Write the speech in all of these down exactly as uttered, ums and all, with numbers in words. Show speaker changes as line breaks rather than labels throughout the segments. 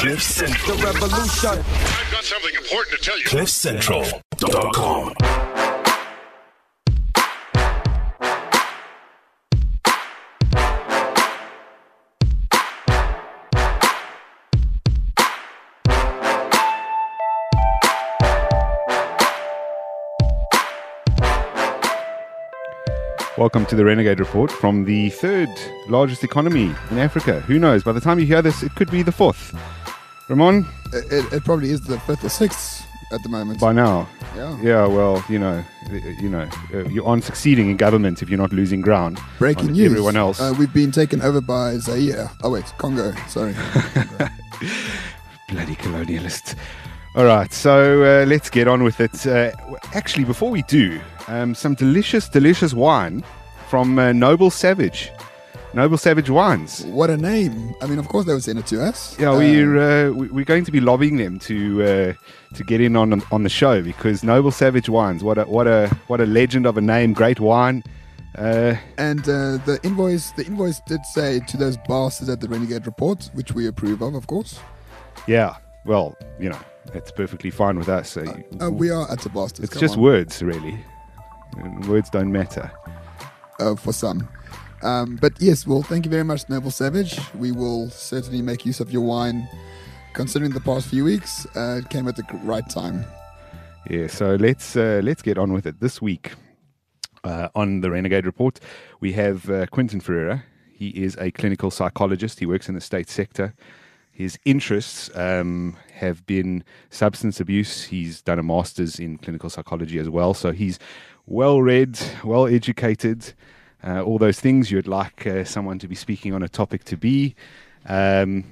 Cliff Central. The revolution.
I've got something important to tell you.
cliff central dot com.
Welcome to the Renegade Report from the third largest economy in Africa. Who knows? By the time you hear this, it could be the fourth. Ramon?
It, it, it probably is the fifth or sixth at the moment.
By now.
Yeah.
Yeah, well, you know, you know, uh, you aren't succeeding in government if you're not losing ground.
Breaking
on
news.
Everyone else.
Uh, we've been taken over by Zaire. Oh, wait, Congo. Sorry. Congo.
Bloody colonialists. All right, so uh, let's get on with it. Uh, actually, before we do, um, some delicious, delicious wine from uh, Noble Savage. Noble Savage Wines.
What a name. I mean, of course they would send it to us.
Yeah,
Um,
we're uh, we- we're going to be lobbying them to uh, to get in on on the show because Noble Savage Wines. What a what a what a legend of a name! Great wine. Uh,
And uh, the invoice the invoice did say to those bastards at the Renegade Report, which we approve of, of course.
yeah. Well, you know, it's perfectly fine with us. Uh,
Uh, we are at the bastards.
it's
come
just
on.
words, really. And words don't matter.
Uh, for some. Um, but yes, well, thank you very much, Noble Savage. We will certainly make use of your wine. Considering the past few weeks, uh, it came at the right time.
Yeah, so let's uh, let's get on with it. This week uh, on the Renegade Report, we have uh, Quentin Ferreira. He is a clinical psychologist. He works in the state sector. His interests um, have been substance abuse. He's done a master's in clinical psychology as well. So he's well-read, well-educated, uh, all those things you'd like uh, someone to be speaking on a topic to be. Um,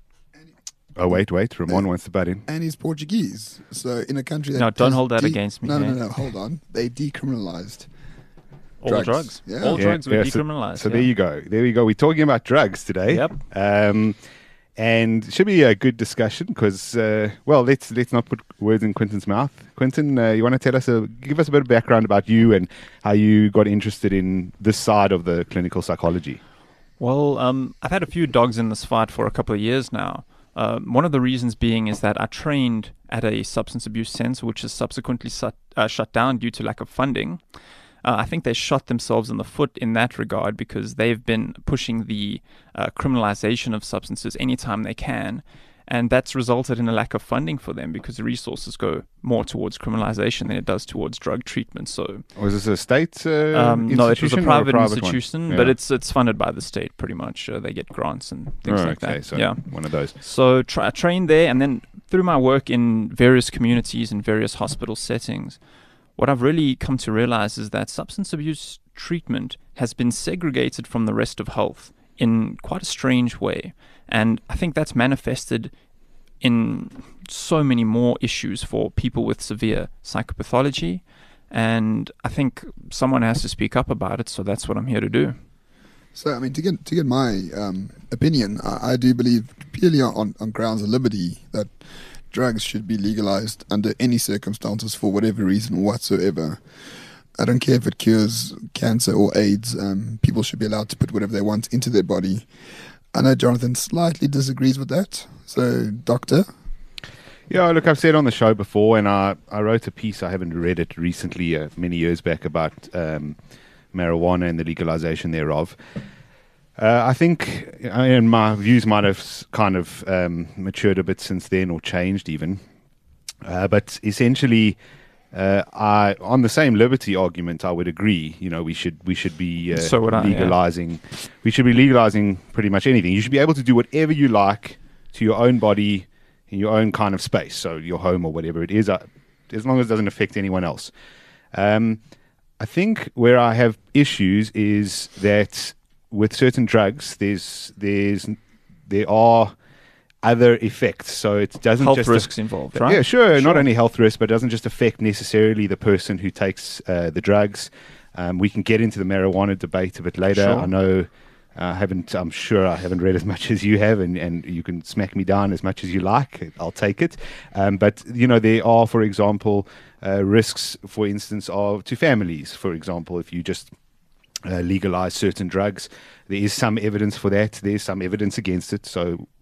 oh, wait, wait. Ramon wants to butt in.
And he's Portuguese. So in a country that
No, don't
has
hold that against me,
No, no,
eh?
no, no, hold on. They decriminalized.
All
Drugs.
drugs.
Yeah.
All
Yeah,
drugs were
yeah, so-
decriminalized.
So,
yeah.
there you go. There we go. We're talking about drugs today.
Yep.
Um, and it should be a good discussion because, uh, well, let's let's not put words in Quentin's mouth. Quentin, uh, you want to tell us, a, give us a bit of background about you and how you got interested in this side of the clinical psychology.
Well, um, I've had a few dogs in this fight for a couple of years now. Um, one of the reasons being is that I trained at a substance abuse center, which is subsequently shut, uh, shut down due to lack of funding. Uh, I think they shot themselves in the foot in that regard because they've been pushing the uh, criminalization of substances anytime they can. And that's resulted in a lack of funding for them because the resources go more towards criminalization than it does towards drug treatment. So,
Was this a state uh,
um, no, it was a
institution or
private,
one?
institution,
Yeah.
but it's it's funded by the state pretty much. Uh, they get grants and things
Oh,
like
okay,
that.
so
yeah.
one of those.
So tra- I trained there, and then through my work in various communities and various hospital settings, what I've really come to realize is that substance abuse treatment has been segregated from the rest of health in quite a strange way. And I think that's manifested in so many more issues for people with severe psychopathology. And I think someone has to speak up about it, so that's what I'm here to do.
So, I mean, to get to get my um, opinion, I, I do believe purely on, on grounds of liberty that drugs should be legalized under any circumstances for whatever reason whatsoever. I don't care if it cures cancer or AIDS. Um, people should be allowed to put whatever they want into their body. I know Jonathan slightly disagrees with that. So, doctor?
Yeah, look, I've said on the show before, and I, I wrote a piece, I haven't read it recently, uh, many years back, about um, marijuana and the legalization thereof. Uh, I think, and my views might have s- kind of um, matured a bit since then, or changed even. Uh, but essentially, uh, I, on the same liberty argument, I would agree. You know, we should we should be uh,
So would I, yeah.
legalizing. We should be legalizing pretty much anything. You should be able to do whatever you like to your own body in your own kind of space, so your home or whatever it is, uh, as long as it doesn't affect anyone else. Um, I think where I have issues is that with certain drugs, there's there's there are other effects. So it doesn't
Health
just
risks involved, right?
Yeah, sure, Not
Sure.
only health risks, but it doesn't just affect necessarily the person who takes uh, the drugs. Um, we can get into the marijuana debate a bit later.
Sure.
I know. I haven't. I'm sure I haven't read as much as you have, and, and you can smack me down as much as you like. I'll take it. Um, but you know, there are, for example, uh, risks, for instance, of to families. For example, if you just uh, legalize certain drugs, there is some evidence for that. There's some evidence against it. So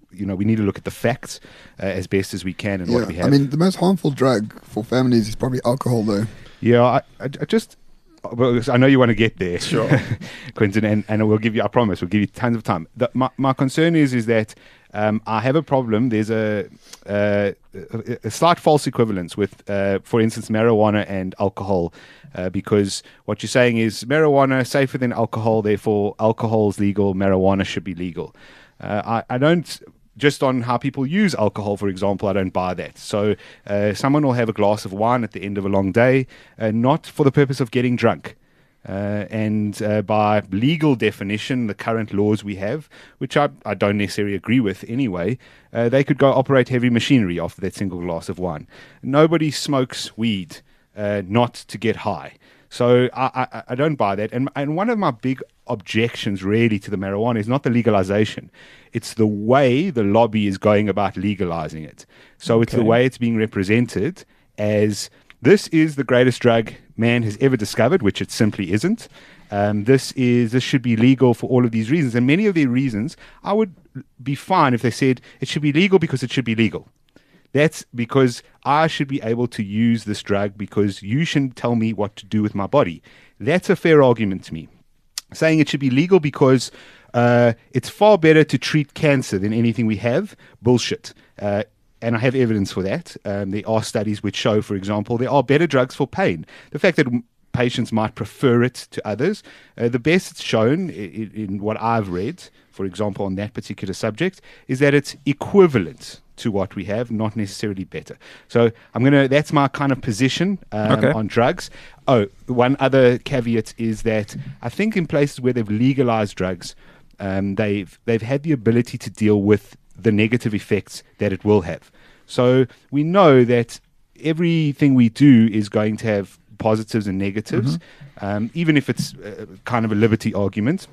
you know, we need to look at the facts uh, as best as we can and
Yeah,
what we have.
I mean, the most harmful drug for families is probably alcohol, though.
Yeah, I, I, I just, well, I know you want to get there,
Sure.
Quentin, and, and we'll give you, I promise, we'll give you tons of time. The, my, my concern is, is that um, I have a problem. There's a, uh, a, a slight false equivalence with, uh, for instance, marijuana and alcohol, uh, because what you're saying is marijuana safer than alcohol, therefore alcohol is legal, marijuana should be legal. Uh, I, I don't... Just on how people use alcohol, for example, I don't buy that. So uh, someone will have a glass of wine at the end of a long day, uh, not for the purpose of getting drunk. Uh, and uh, by legal definition, the current laws we have, which I, I don't necessarily agree with anyway, uh, they could go operate heavy machinery after that single glass of wine. Nobody smokes weed uh, not to get high. So I, I, I don't buy that. And, and one of my big objections really to the marijuana is not the legalization. It's the way the lobby is going about legalizing it. So it's the
Okay.
way it's being represented as this is the greatest drug man has ever discovered, which it simply isn't. Um, this is this should be legal for all of these reasons. And many of the reasons, I would be fine if they said it should be legal because it should be legal. That's because I should be able to use this drug because you shouldn't tell me what to do with my body. That's a fair argument to me. Saying it should be legal because uh, it's far better to treat cancer than anything we have, bullshit. Uh, and I have evidence for that. Um, there are studies which show, for example, there are better drugs for pain. The fact that m- patients might prefer it to others, uh, the best it's shown in, in what I've read, for example, on that particular subject, is that it's equivalent to what we have, not necessarily better. So I'm gonna. That's my kind of position um,
Okay.
on drugs. Oh, one other caveat is that I think in places where they've legalized drugs, um, they've they've had the ability to deal with the negative effects that it will have. So we know that everything we do is going to have positives and negatives, um, even if it's uh, kind of a liberty argument.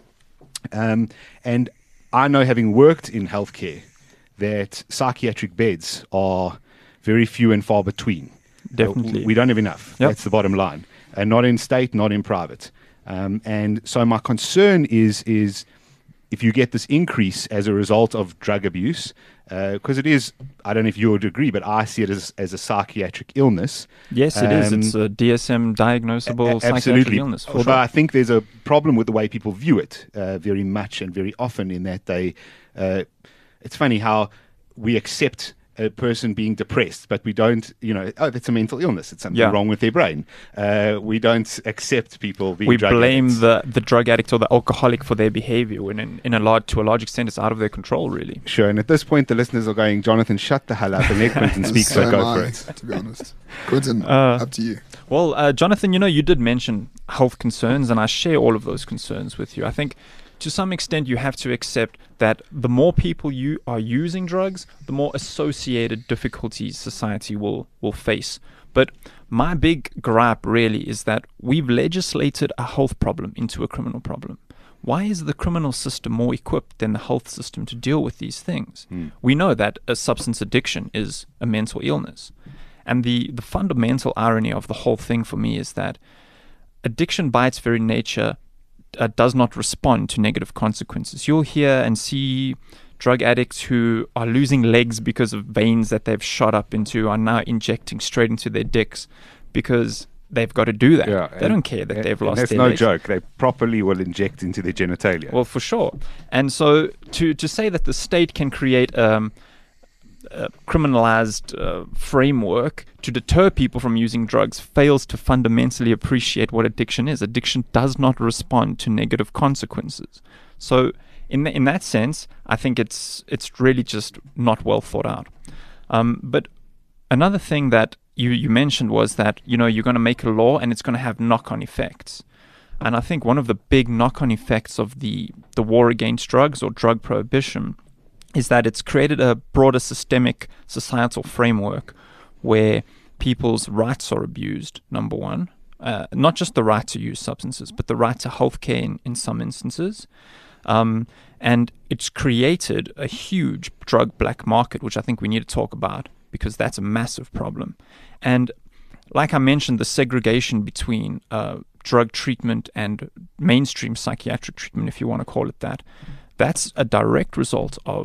Um, and I know, having worked in healthcare, that psychiatric beds are very few and far between.
Definitely.
Uh, We don't have enough.
Yep.
That's the bottom line. And not in state, not in private. Um, and so my concern is is if you get this increase as a result of drug abuse, because it is, I don't know if you would agree, but I see it as, as a psychiatric illness.
Yes, it is.
Um,
It's a D S M diagnosable
A-
psychiatric
absolutely.
illness. For
Although
sure.
I think there's a problem with the way people view it uh, very much and very often, in that they, uh, it's funny how we accept a person being depressed, but we don't, you know, oh, that's a mental illness. It's something
Yeah.
wrong with their brain. Uh, we don't accept people being
we
drug
blame
addicts.
the, the drug addict or the alcoholic for their behavior when in, in a large, to a large extent it's out of their control, really.
Sure, and at this point, the listeners are going, Jonathan, shut the hell up and let Quentin
And
speak, so
am
go
I,
for it.
to be honest. Quentin,
Uh,
up to you.
Well, uh, Jonathan, you know, you did mention health concerns, and I share all of those concerns with you. I think to some extent you have to accept that the more people you are using drugs, the more associated difficulties society will, will face. But my big gripe really is that we've legislated a health problem into a criminal problem. Why is the criminal system more equipped than the health system to deal with these things?
Hmm.
We know that a substance addiction is a mental illness. And the, the fundamental irony of the whole thing for me is that addiction by its very nature uh, does not respond to negative consequences. You'll hear and see drug addicts who are losing legs because of veins that they've shot up into are now injecting straight into their dicks because they've got to do that.
Yeah,
they
and-
don't care that
and-
they've
and
lost
that's
their
no
legs.
joke. They properly will inject into their genitalia.
Well, for sure. And so to, to say that the state can create um, a criminalized uh, framework to deter people from using drugs fails to fundamentally appreciate what addiction is. Addiction does not respond to negative consequences. So in, the, in that sense, I think it's it's really just not well thought out. Um, but another thing that you, you mentioned was that, you know, you're going to make a law and it's going to have knock-on effects. And I think one of the big knock-on effects of the, the war against drugs or drug prohibition is that it's created a broader systemic societal framework where people's rights are abused, number one. Uh, not just the right to use substances, but the right to healthcare in, in some instances. Um, and it's created a huge drug black market, which I think we need to talk about because that's a massive problem. And like I mentioned, the segregation between uh, drug treatment and mainstream psychiatric treatment, if you want to call it that, that's a direct result of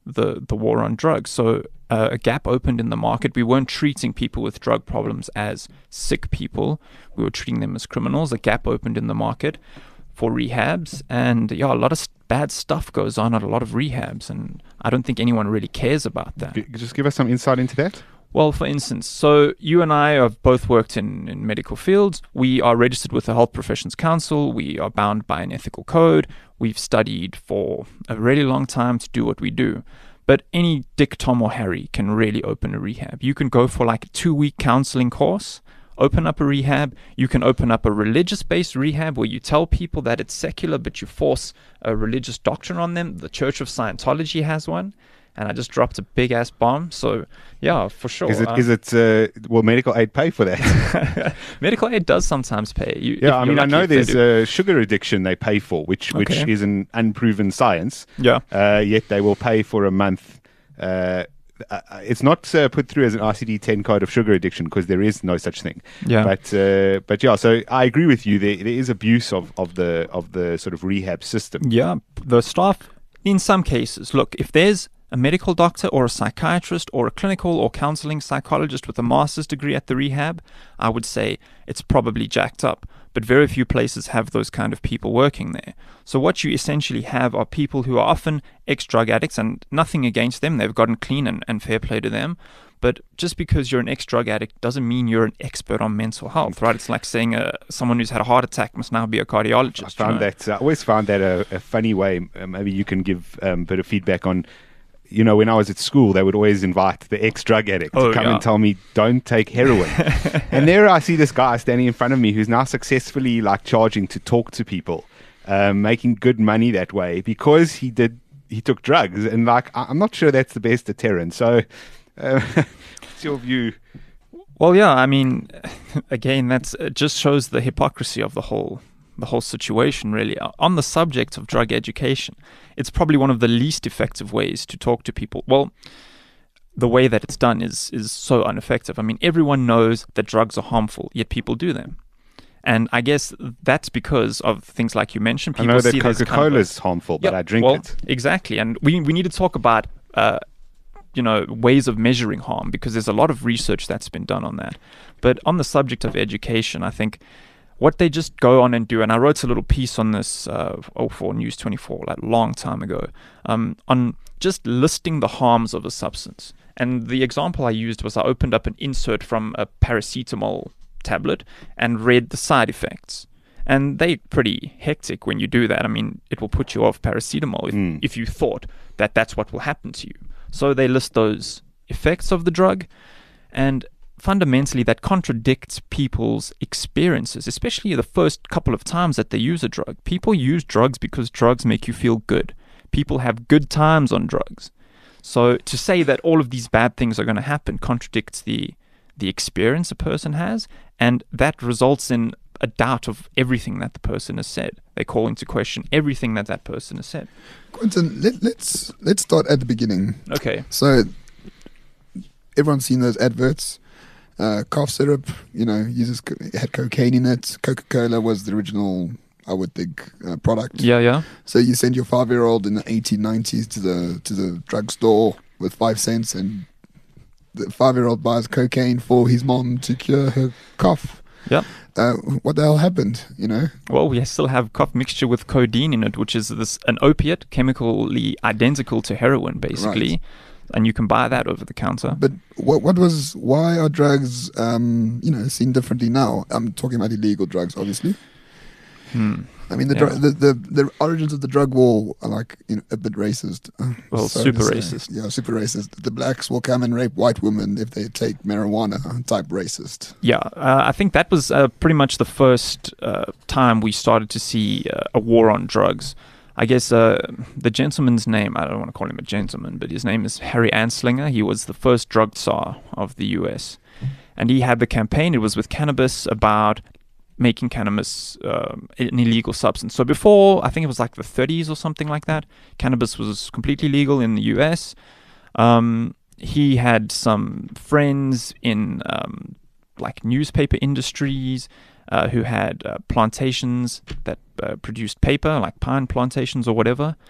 the, the war on drugs. So uh, a gap opened in the market. We weren't treating people with drug problems as sick people. We were treating them as criminals. A gap opened in the market for rehabs. And yeah, a lot of bad stuff goes on at a lot of rehabs. And I don't think anyone really cares about that.
Just give us some insight into that.
Well, for instance, so you and I have both worked in, in medical fields. We are registered with the Health Professions Council. We are bound by an ethical code. We've studied for a really long time to do what we do. But any Dick, Tom, or Harry can really open a rehab. You can go for like a two-week counseling course, open up a rehab. You can open up a religious-based rehab where you tell people that it's secular, but you force a religious doctrine on them. The Church of Scientology has one. And I just dropped a big ass bomb. So yeah, for sure.
Is it?
Uh,
Is it? Uh, will medical aid pay for that?
medical aid does sometimes pay. You,
yeah, I mean, I know there's
a
uh, sugar addiction they pay for, which which
Okay.
is an unproven science.
Yeah.
Uh, yet they will pay for a month. Uh, uh, it's not uh, put through as an I C D ten code of sugar addiction because there is no such thing.
Yeah.
But uh, but yeah, so I agree with you. There there is abuse of, of the of the sort of rehab system.
Yeah, the staff in some cases. Look, if there's a medical doctor or a psychiatrist or a clinical or counseling psychologist with a master's degree at the rehab, I would say it's probably jacked up. But very few places have those kind of people working there. So what you essentially have are people who are often ex-drug addicts, and nothing against them. They've gotten clean and, and fair play to them. But just because you're an ex-drug addict doesn't mean you're an expert on mental health, right? It's like saying uh, someone who's had a heart attack must now be a cardiologist.
I found
you know?
that I always found that a, a funny way. Uh, maybe you can give um, a bit of feedback on. You know, when I was at school, they would always invite the ex-drug addict
Oh,
to come
yeah.
and tell me, don't take heroin. And there I see this guy standing in front of me who's now successfully like charging to talk to people, um, making good money that way because he did, he took drugs. And like, I- I'm not sure that's the best deterrent. So uh, what's your view?
Well, yeah, I mean, again, that's it just shows the hypocrisy of the whole the whole situation, really. On the subject of drug education, it's probably one of the least effective ways to talk to people. Well, the way that it's done is is so ineffective. I mean, everyone knows that drugs are harmful, yet people do them. And I guess that's because of things like you mentioned.
I
People
know that
see there's kind of a-
Coca-Cola is harmful, but
Yeah,
I drink
well,
it.
Exactly. And we we need to talk about uh, you know, ways of measuring harm because there's a lot of research that's been done on that. But on the subject of education, I think what they just go on and do, and I wrote a little piece on this uh, oh, for News twenty-four like a long time ago, um, on just listing the harms of a substance. And the example I used was I opened up an insert from a paracetamol tablet and read the side effects. And they're pretty hectic when you do that. I mean, it will put you off paracetamol if,
Mm.
if you thought that that's what will happen to you. So they list those effects of the drug, and fundamentally that contradicts people's experiences, especially the first couple of times that they use a drug. People use drugs because drugs make you feel good. People have good times on drugs. So to say that all of these bad things are going to happen contradicts the the experience a person has, and that results in a doubt of everything that the person has said. They call into question everything that that person has said.
Quentin, let, let's let's start at the beginning.
Okay.
So everyone's seen those adverts. Uh, cough syrup, you know, uses co- it had cocaine in it. Coca-Cola was the original, I would think, uh, product.
Yeah, yeah.
So you send your five-year-old in the eighteen nineties to the to the drugstore with five cents, and the five-year-old buys cocaine for his mom to cure her cough.
Yeah.
Uh, what the hell happened? You know,
Well, we still have cough mixture with codeine in it, which is this an opiate, chemically identical to heroin, basically.
Right.
And you can buy that over the counter.
but what what was why are drugs, um, you know, seen differently now? I'm talking about illegal drugs, obviously.
Hmm.
I mean, the,
Yeah.
dr- the the the origins of the drug war are like, you know, a bit racist. Uh,
Well,
sorry to
super
say.
racist.
Yeah, super racist. The blacks will come and rape white women if they take marijuana. Type racist.
Yeah, uh, I think that was uh, pretty much the first uh, time we started to see uh, a war on drugs. I guess uh, the gentleman's name, I don't want to call him a gentleman, but his name is Harry Anslinger. He was the first drug czar of the U S. And he had the campaign, it was with cannabis, about making cannabis um, an illegal substance. So before, I think it was like the thirties or something like that, cannabis was completely legal in the U S. Um, he had some friends in um, like newspaper industries uh, who had uh, plantations that uh, produced paper, like pine plantations or whatever.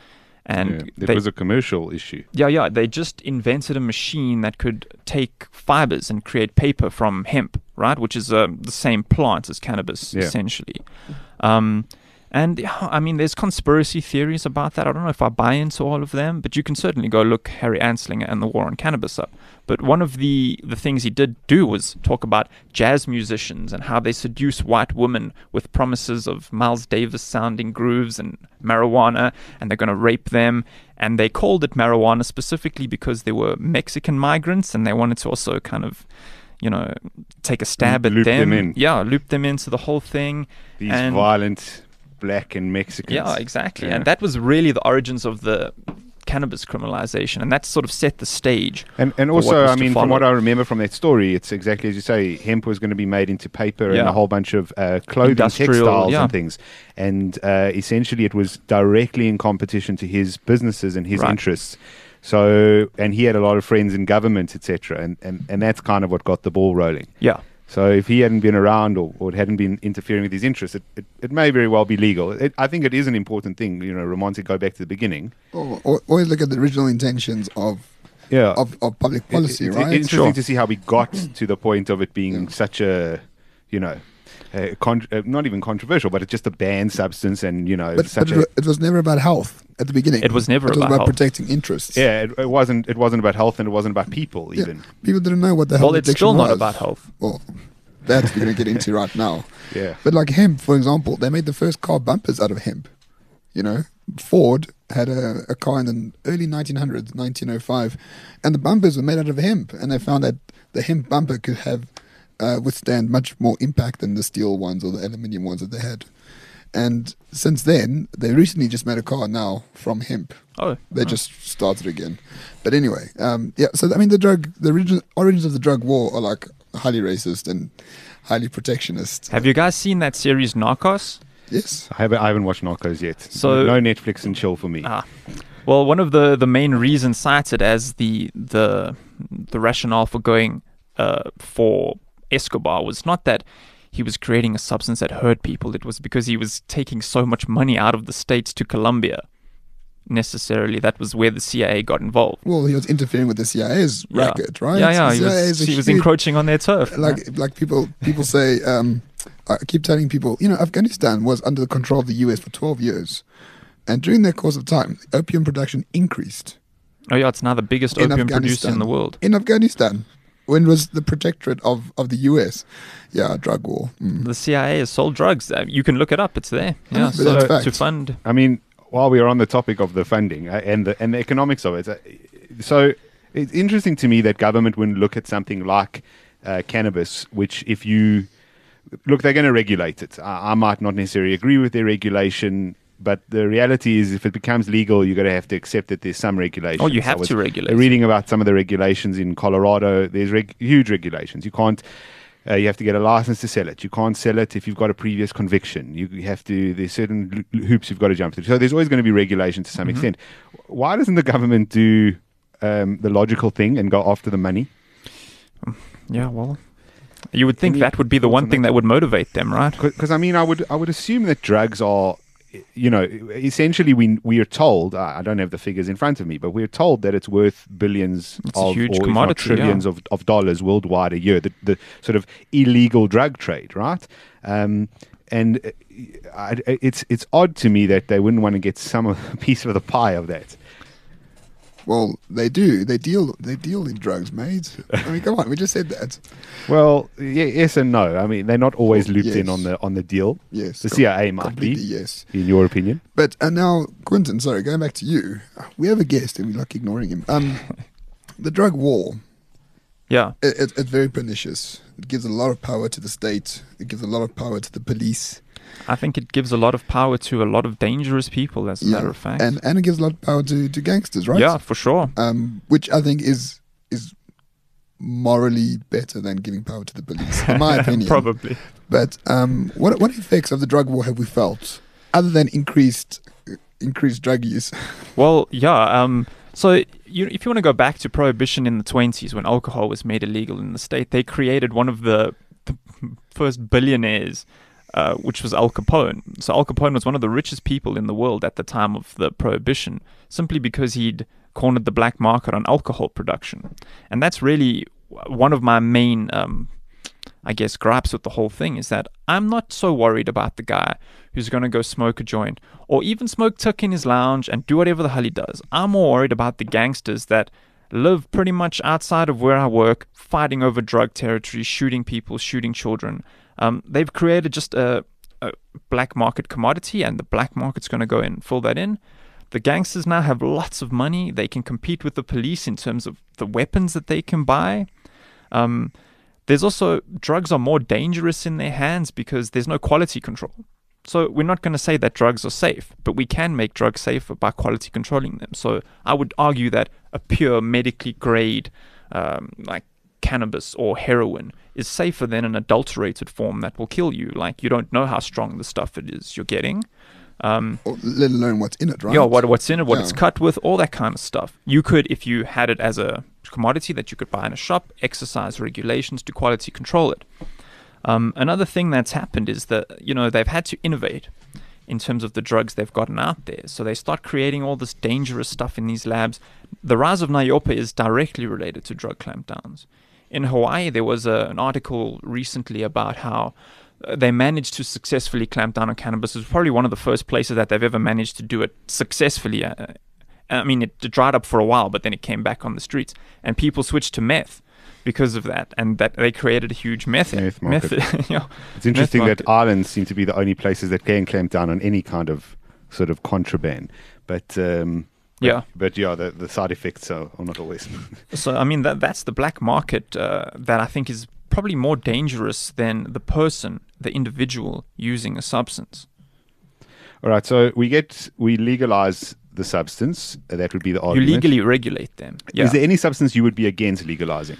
And
Yeah, it
they,
was a commercial issue.
yeah, yeah, they just invented a machine that could take fibers and create paper from hemp, right? Which is uh, the same plant as cannabis,
Yeah.
essentially. Um, and yeah, I mean, there's conspiracy theories about that. I don't know if I buy into all of them, but you can certainly go look Harry Anslinger and the War on Cannabis up. But one of the, the things he did do was talk about jazz musicians and how they seduce white women with promises of Miles Davis sounding grooves and marijuana, and they're going to rape them. And they called it marijuana specifically because they were Mexican migrants, and they wanted to also kind of, you know, take a stab at
Loop
them.
them in.
Yeah, loop them into the whole thing.
These
And-
violent black and Mexicans.
Yeah, exactly.
Yeah.
And that was really the origins of the cannabis criminalization, and that sort of set the stage.
And and
for what
also,
was
I
to
mean, from
follow.
what I remember from that story, it's exactly as you say. Hemp was going to be made into paper
Yeah.
and a whole bunch of uh, clothing,
Industrial,
textiles,
yeah.
and things. And uh, essentially, it was directly in competition to his businesses and his
Right.
interests. So, and he had a lot of friends in government, et cetera. And, and and that's kind of what got the ball rolling.
Yeah.
So if he hadn't been around or, or hadn't been interfering with his interests, it, it, it may very well be legal. It, I think it is an important thing, you know, Ramon, to go back to the beginning.
Or, or always look at the original intentions of
Yeah.
of, of public policy,
It- it's
right?
interesting
Sure.
to see how we got to the point of it being such a, you know, a con- uh, not even controversial, but it's just a banned substance, and you know,
But,
such
but
a
it, it was never about health at the beginning.
It was never
it was
about
about
health.
protecting interests.
yeah, it, it wasn't it wasn't about health, and it wasn't about people
Yeah.
even.
People didn't know what the health
Well, it's
addiction
still not
was.
about health.
Well, that's we're going to get into right now.
Yeah,
But like hemp, for example, they made the first car bumpers out of hemp. You know, Ford had a, a car in the early nineteen hundreds, nineteen oh five, and the bumpers were made out of hemp. And they found that the hemp bumper could have uh, withstand much more impact than the steel ones or the aluminium ones that they had. And since then, they recently just made a car now from hemp.
Oh,
They
oh.
just started again. But anyway, um, yeah. So I mean, the drug, the origin, origins of the drug war are like highly racist and highly protectionist.
Have you guys seen that series Narcos?
Yes.
I haven't I haven't watched Narcos yet.
So-
no Netflix and chill for me.
Ah, well, one of the, the main reasons cited as the the the rationale for going uh, for Escobar was not that he was creating a substance that hurt people. It was because he was taking so much money out of the States to Colombia. Necessarily, that was where the C I A got involved.
Well, he was interfering with the C I A's
Yeah.
racket, right?
Yeah, yeah,
The
he
C I A
was,
is a
he was
huge-
encroaching on their turf.
Like, like people, people say. Um, I keep telling people, you know, Afghanistan was under the control of the U S for twelve years, and during that course of time, opium production increased
Oh yeah, it's now the biggest
in
opium producer in
Afghanistan.
the world.
In Afghanistan, when it was the protectorate of, of the U S. Yeah, drug war. Mm.
The C I A has sold drugs. Uh, You can look it up. It's there. Yeah,
but
so
that's
to
fact.
fund.
I mean, while we are on the topic of the funding uh, and the and the economics of it, uh, so it's interesting to me that government wouldn't look at something like uh, cannabis, which if you look, they're going to regulate it. I, I might not necessarily agree with their regulation, but the reality is, if it becomes legal, you're going to have to accept that there's some regulation.
Oh, you have
I was
to regulate it.
Reading about some of the regulations in Colorado, there's reg- huge regulations. You can't. Uh, you have to get a license to sell it. You can't sell it if you've got a previous conviction. You you have to. There's certain l- hoops you've got to jump through. So there's always going to be regulation to some
Mm-hmm.
extent. Why doesn't the government do um, the logical thing and go after the money?
Yeah, well, you would think
Any
that would be the
thoughts
one
on
thing
that?
that would motivate them, right?
Because I mean, I would I would assume that drugs are, you know, essentially we we are told. I I don't have the figures in front of me, but we're told that it's worth billions
It's a
of
huge
or if not
commodity,
trillions
yeah.
of, of dollars worldwide a year. The the sort of illegal drug trade, right? Um, and uh, I, it's it's odd to me that they wouldn't want to get some of a piece of the pie of that.
Well, they do. They deal. They deal in drugs, mate. I mean, come on. We just said that.
Well, yeah, yes and no. I mean, they're not always looped in
Yes.
on the on the deal.
Yes.
The
com-
C I A might
completely
be,
yes.
in your opinion.
But and now, Quentin. Sorry, going back to you. We have a guest, and we like ignoring him. Um, the drug war.
Yeah.
It, it, it's very pernicious. It gives a lot of power to the state. It gives a lot of power to the police.
I think it gives a lot of power to a lot of dangerous people, as a matter of fact.
and and it gives a lot of power to, to gangsters, right?
Yeah, for sure.
Um, which I think is is morally better than giving power to the police, in my opinion.
Probably.
But um, what what effects of the drug war have we felt, other than increased increased drug use?
Well, yeah. Um, so you, if you want to go back to prohibition in the twenties, when alcohol was made illegal in the state, they created one of the, the first billionaires uh, which was Al Capone. So Al Capone was one of the richest people in the world at the time of the Prohibition, simply because he'd cornered the black market on alcohol production. And that's really one of my main, um, I guess, gripes with the whole thing, is that I'm not so worried about the guy who's going to go smoke a joint or even smoke tuck in his lounge and do whatever the hell he does. I'm more worried about the gangsters that live pretty much outside of where I work, fighting over drug territory, shooting people, shooting children. Um, they've created just a, a black market commodity, and the black market's going to go in and fill that in. The gangsters now have lots of money. They can compete with the police in terms of the weapons that they can buy. Um, there's also, drugs are more dangerous in their hands because there's no quality control. So we're not going to say that drugs are safe, but we can make drugs safer by quality controlling them. So I would argue that a pure medically grade, um, like cannabis or heroin, is safer than an adulterated form that will kill you. Like, you don't know how strong the stuff it is you're getting. Um,
Or let alone what's in it, right?
yeah, what what's in it, what
Yeah.
it's cut with, all that kind of stuff. You could, if you had it as a commodity that you could buy in a shop, exercise regulations to quality control it. Um, another thing that's happened is that, you know, they've had to innovate in terms of the drugs they've gotten out there. So they start creating all this dangerous stuff in these labs. The rise of Niope is directly related to drug clampdowns. In Hawaii, there was a, an article recently about how uh, they managed to successfully clamp down on cannabis. It was probably one of the first places that they've ever managed to do it successfully. Uh, I mean, it, it dried up for a while, but then it came back on the streets. And people switched to meth because of that, and that they created a huge meth,
Meth market.
meth, you know,
It's interesting
meth
that
market.
islands seem to be the only places that can clamp down on any kind of sort of contraband. But um,
Yeah.
but, but yeah, the, the side effects are, are not always.
So, I mean, that that's the black market uh, that I think is probably more dangerous than the person, the individual using a substance.
All right, so we get we legalize the substance. Uh, that would be the
You
argument.
legally regulate them. Yeah.
Is there any substance you would be against legalizing?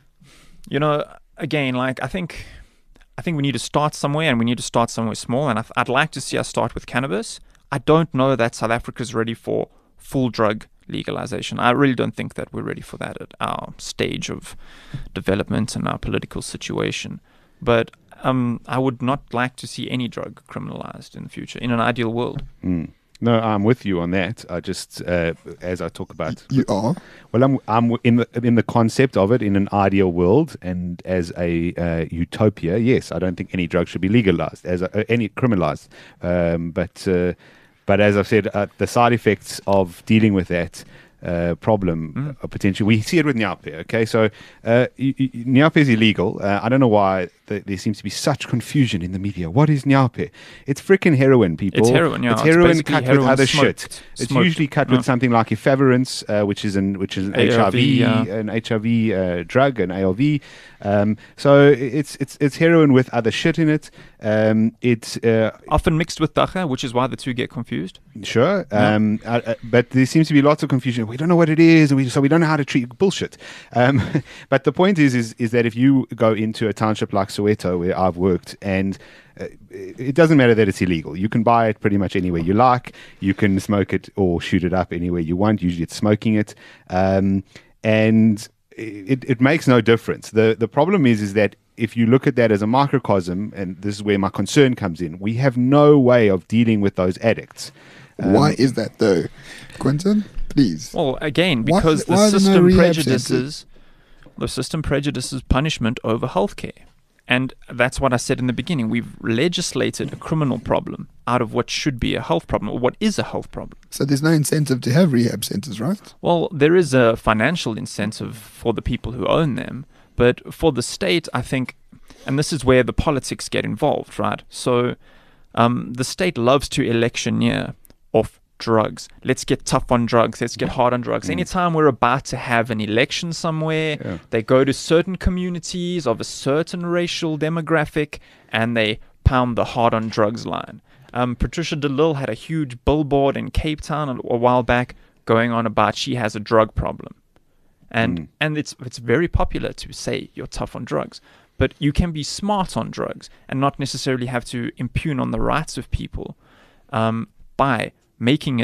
You know, again, like I think, I think we need to start somewhere, and we need to start somewhere small. And I th- I'd like to see us start with cannabis. I don't know that South Africa's ready for full drug legalization. I really don't think that we're ready for that at our stage of development and our political situation. But um, I would not like to see any drug criminalized in the future, in an ideal world.
Mm. No, I'm with you on that. I just, uh, as I talk about,
You are.
well, I'm I'm in the in the concept of it in an ideal world and as a uh, utopia. Yes, I don't think any drug should be legalized, as a, uh, any criminalized. Um, but uh, but as I've said, uh, the side effects of dealing with that uh, problem
Mm.
are potentially. We see it with Nyape. Okay, so uh, y- y- Nyape is illegal. Uh, I don't know why th- there seems to be such confusion in the media. What is Nyape? It's freaking heroin, people.
It's heroin, yeah.
It's
It's
heroin
basically
cut
heroin
with other
smoked.
shit. It's
Smoked.
usually cut
Yeah.
with something like efavirenz, uh, which is an which is an
A R V,
H I V,
yeah.
an H I V uh, drug, an A R V. Um, so it's it's it's heroin with other shit in it. Um, it's uh,
Often mixed with dacha, which is why the two get confused.
Sure,
Yeah.
um, uh, uh, but there seems to be lots of confusion. We don't know what it is, and we, so we don't know how to treat bullshit. Um, but the point is, is, is that if you go into a township like Soweto, where I've worked, and uh, it doesn't matter that it's illegal. You can buy it pretty much anywhere you like. You can smoke it or shoot it up anywhere you want. Usually, it's smoking it, um, and it, it makes no difference. the The problem is, is that if you look at that as a microcosm, and this is where my concern comes in, we have no way of dealing with those addicts. Um,
Why is that though, Quentin? Please.
Well, again,
Why-
because
why
the
are there no
system
rehab
prejudices, the system prejudices punishment over healthcare, and that's what I said in the beginning. We've legislated a criminal problem out of what should be a health problem, or what is a health problem.
So there's no incentive to have rehab centers, right?
Well, there is a financial incentive for the people who own them, but for the state, I think, and this is where the politics get involved, right? So um, the state loves to electioneer off drugs. Let's get tough on drugs. Let's get hard on drugs. Anytime we're about to have an election somewhere,
Yeah.
they go to certain communities of a certain racial demographic and they pound the hard on drugs line. Um, Patricia DeLille had a huge billboard in Cape Town a, a while back going on about she has a drug problem. And
Mm.
and it's it's very popular to say you're tough on drugs. But you can be smart on drugs and not necessarily have to impugn on the rights of people um, by making it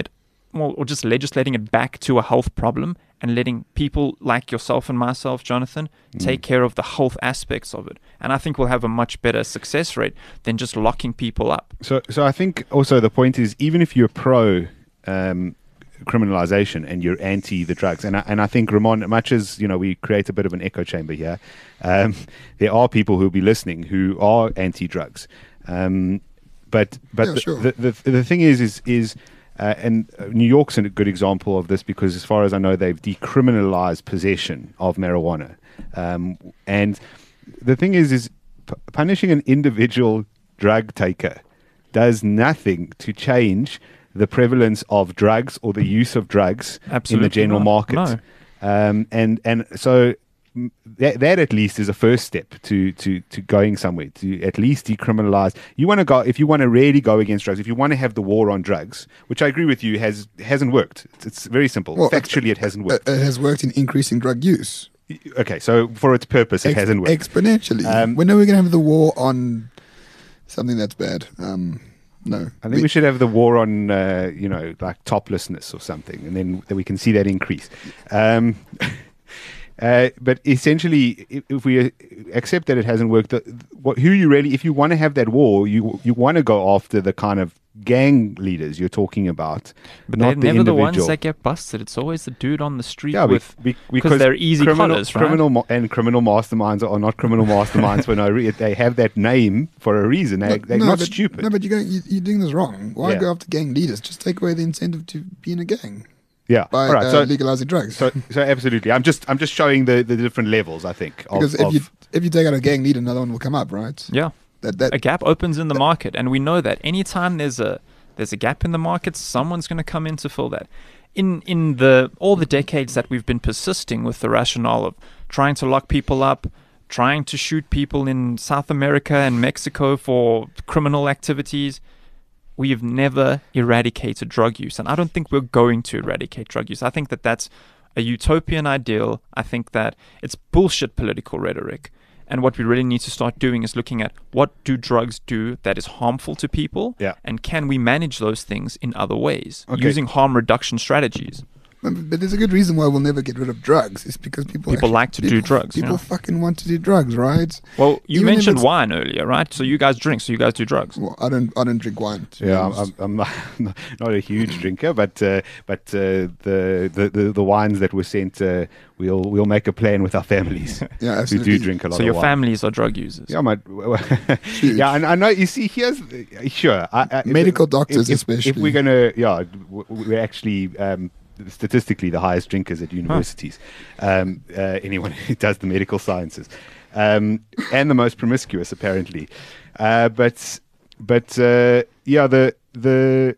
well, or just legislating it back to a health problem and letting people like yourself and myself, Jonathan,
Mm.
take care of the health aspects of it. And I think we'll have a much better success rate than just locking people up.
So, so I think also the point is, even if you're pro um, criminalization and you're anti the drugs, and I, and I think, Ramon, much as, you know, we create a bit of an echo chamber here, um, there are people who will be listening who are anti-drugs. Um, but but
Yeah,
the,
sure.
the, the the thing is is is uh, and New York's a good example of this, because as far as I know, they've decriminalized possession of marijuana. Um, and the thing is, is p- punishing an individual drug taker does nothing to change the prevalence of drugs or the use of drugs
Absolutely
in the general
not.
market.
No.
Um, and and so mm, that, that at least is a first step to, to, to going somewhere, to at least decriminalize. You want to go, if you want to really go against drugs, if you want to have the war on drugs, which I agree with you has hasn't worked. It's, it's very simple.
Well,
Factually, it hasn't
It,
worked.
it has worked in increasing drug use.
Okay, so for its purpose, it
Ex-
hasn't worked.
exponentially.
Um,
when are we going to have the war on something that's bad? Um, no.
I think we should have the war on, uh, you know, like toplessness or something, and then, then we can see that increase. Um, uh, but essentially, if, if we uh, accept that it hasn't worked, the, what, who you really, if you want to have that war, you you want to go after the kind of gang leaders you're talking about,
But
not
they're
the
never the
individual.
ones that get busted. It's always the dude on the street
Yeah, be-
with
be-
because they're easy
criminal,
collars, right?
criminal ma- and criminal masterminds are not criminal masterminds for no reason. They have that name for a reason. They,
No,
they're
no,
not
but,
stupid.
No, but you're, going, you, you're doing this wrong. Why
Yeah.
go after gang leaders? Just take away the incentive to be in a gang
yeah,
by
all right.
uh,
so,
legalizing drugs.
so, so absolutely. I'm just, I'm just showing the, the different levels. I think of,
because if
of-
you if you take out a gang leader, another one will come up, right?
Yeah.
That that
A gap opens in the market, and we know that anytime there's a there's a gap in the market, someone's going to come in to fill that. In in the all the decades that we've been persisting with the rationale of trying to lock people up, trying to shoot people in South America and Mexico for criminal activities, we have never eradicated drug use, and I don't think we're going to eradicate drug use. I think that that's a utopian ideal. I think that it's bullshit political rhetoric. And what we really need to start doing is looking at what do drugs do that is harmful to people,
Yeah.
and can we manage those things in other ways
Okay.
using harm reduction strategies.
But there's a good reason why we'll never get rid of drugs. It's because people
People
actually-
like to do
people-
drugs,
People
yeah.
fucking want to do drugs, right?
Well, you
Even if
mentioned
it's-
wine earlier, right? So you guys drink, so you guys do drugs.
Well, I don't. I don't drink wine. to be
Yeah, I'm,
honest.
I'm, I'm not, not a huge drinker, but uh, but uh, the, the, the the wines that were sent, uh, we'll we'll make a plan with our families
Yeah,
who
absolutely.
do drink a lot
So your
of wine.
families are drug users.
Yeah, my, yeah, and I know. You see, here's sure I, I,
Medical
if-
doctors
if,
especially.
If we're gonna, yeah, w- w- we're actually. Um, statistically the highest drinkers at universities, um, uh, anyone who does the medical sciences, um, and the most promiscuous apparently. Uh, but but uh, yeah, the the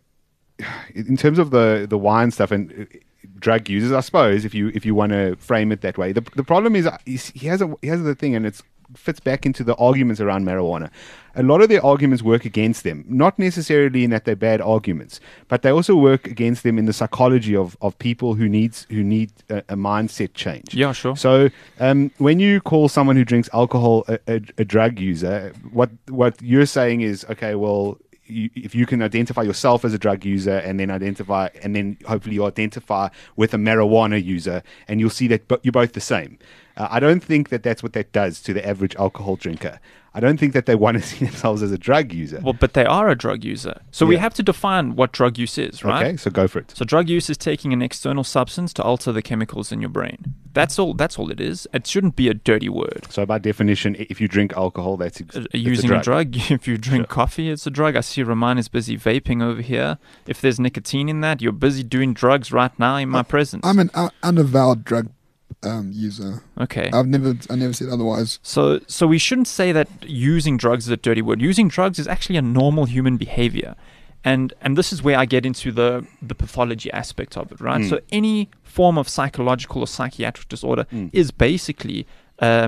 in terms of the the wine stuff and uh, drug users, I suppose if you if you want to frame it that way, the the problem is, uh, is he has a he has the thing, and it's fits back into the arguments around marijuana. A lot of their arguments work against them, not necessarily in that they're bad arguments, but they also work against them in the psychology of, of people who needs who need a, a mindset change.
Yeah, sure.
So um, when you call someone who drinks alcohol a, a, a drug user, what what you're saying is, okay, well, you, if you can identify yourself as a drug user and then identify, and then hopefully you identify with a marijuana user, and you'll see that bo- you're both the same. Uh, I don't think that that's what that does to the average alcohol drinker. I don't think that they want to see themselves as a drug user.
Well, but they are a drug user. So we
Yeah.
have to define what drug use is, right?
Okay, so go for it.
So drug use is taking an external substance to alter the chemicals in your brain. That's all. That's all it is. It shouldn't be a dirty word.
So by definition, i- if you drink alcohol, that's ex-
Uh,
it's
using
a
a
drug.
drug. If you drink coffee, it's a drug. I see Roman is busy vaping over here. If there's nicotine in that, you're busy doing drugs right now in my presence.
I'm an uh, unavowed drug um, user.
okay.
I've never. I never said otherwise.
So, so we shouldn't say that using drugs is a dirty word. Using drugs is actually a normal human behavior, and and this is where I get into the the pathology aspect of it, right?
Mm.
So, any form of psychological or psychiatric disorder
Mm.
is basically uh,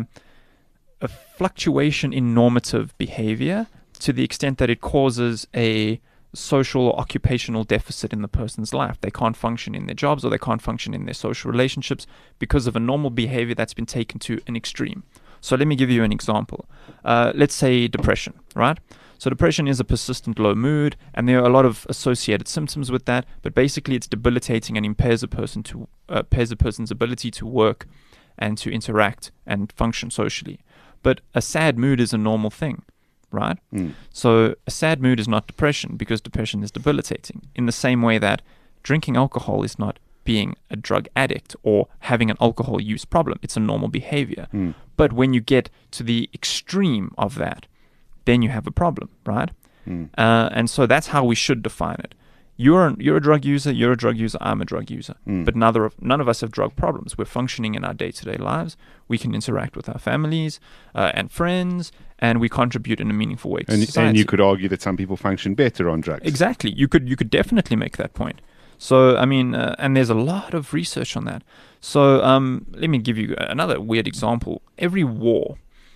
a fluctuation in normative behavior to the extent that it causes a social or occupational deficit in the person's life. They can't function in their jobs, or they can't function in their social relationships because of a normal behavior that's been taken to an extreme. So let me give you an example. Uh, let's say depression, right? So depression is a persistent low mood, and there are a lot of associated symptoms with that. But basically, it's debilitating and impairs a person to uh, impairs a person's ability to work and to interact and function socially. But a sad mood is a normal thing, right?
Mm.
So a sad mood is not depression, because depression is debilitating. In the same way that drinking alcohol is not being a drug addict or having an alcohol use problem. It's a normal behavior.
Mm.
But when you get to the extreme of that, then you have a problem, right?
Mm.
Uh, and so that's how we should define it. You're you're a drug user, you're a drug user, I'm a drug user.
Mm.
But neither of, none of us have drug problems. We're functioning in our day-to-day lives. We can interact with our families uh, and friends, and we contribute in a meaningful way to
And,
society.
and you could argue that some people function better on drugs.
Exactly. You could you could definitely make that point. So, I mean, uh, and there's a lot of research on that. So, um, let me give you another weird example. Every war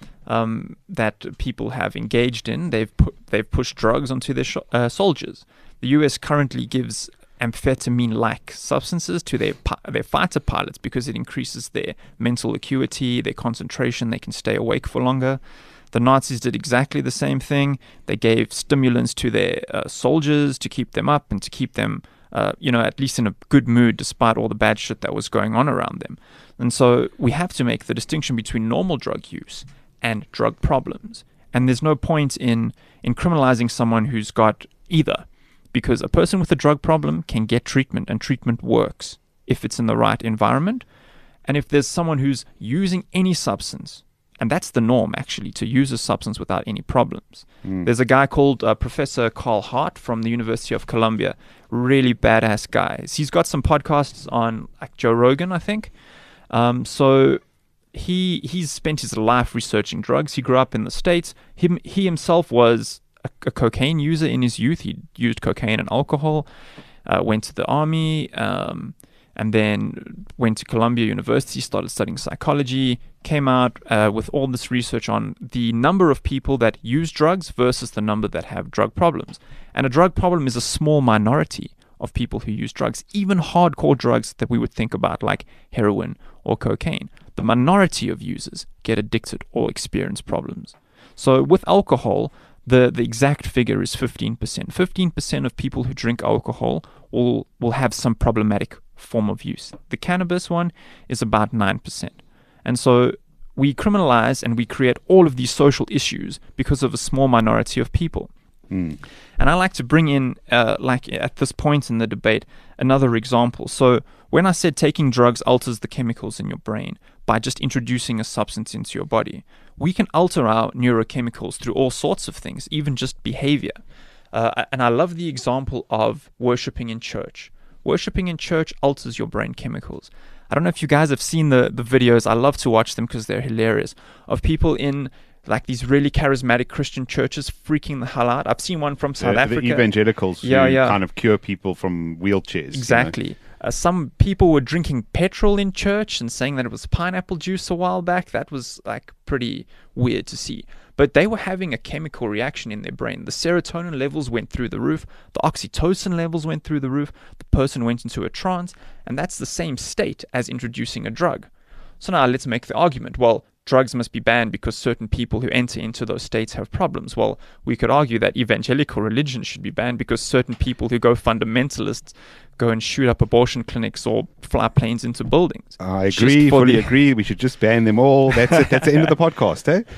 um, that people have engaged in, they've put, they've pushed drugs onto their sh- uh, soldiers. The U S currently gives amphetamine-like substances to their pi- their fighter pilots because it increases their mental acuity, their concentration. They can stay awake for longer. The Nazis did exactly the same thing. They gave stimulants to their uh, soldiers to keep them up and to keep them, uh, you know, at least in a good mood despite all the bad shit that was going on around them. And so we have to make the distinction between normal drug use and drug problems. And there's no point in, in criminalizing someone who's got either, because a person with a drug problem can get treatment, and treatment works if it's in the right environment. And if there's someone who's using any substance, and that's the norm, actually, to use a substance without any problems. Mm. There's a guy called uh, Professor Carl Hart from the University of Columbia. Really badass guy. He's got some podcasts on like Joe Rogan, I think. Um, so he he's spent his life researching drugs. He grew up in the States. Him, he himself was a, a cocaine user in his youth. He used cocaine and alcohol, uh, went to the army, um, and then went to Columbia University, started studying psychology, came out uh, with all this research on the number of people that use drugs versus the number that have drug problems. And a drug problem is a small minority of people who use drugs, even hardcore drugs that we would think about like heroin or cocaine. The minority of users get addicted or experience problems. So with alcohol, the, the exact figure is fifteen percent. fifteen percent of people who drink alcohol will, will have some problematic form of use. The cannabis one is about nine percent. And so we criminalize and we create all of these social issues because of a small minority of people.
Mm.
And I like to bring in, uh, like at this point in the debate, another example. So when I said taking drugs alters the chemicals in your brain by just introducing a substance into your body, we can alter our neurochemicals through all sorts of things, even just behavior. Uh, and I love the example of worshipping in church. Worshipping in church alters your brain chemicals. I don't know if you guys have seen the, the videos. I love to watch them because they're hilarious, of people in like these really charismatic Christian churches freaking the hell out. I've seen one from South
uh,
Africa.
The evangelicals
yeah,
who
yeah.
kind of cure people from wheelchairs.
Exactly.
You know?
Uh, some people were drinking petrol in church and saying that it was pineapple juice a while back. That was like pretty weird to see. But they were having a chemical reaction in their brain. The serotonin levels went through the roof. The oxytocin levels went through the roof. The person went into a trance. And that's the same state as introducing a drug. So now let's make the argument. Well, drugs must be banned because certain people who enter into those states have problems. Well, we could argue that evangelical religion should be banned because certain people who go fundamentalists go and shoot up abortion clinics or fly planes into buildings.
I agree, fully the... agree. We should just ban them all. That's it. That's the end of the podcast, eh?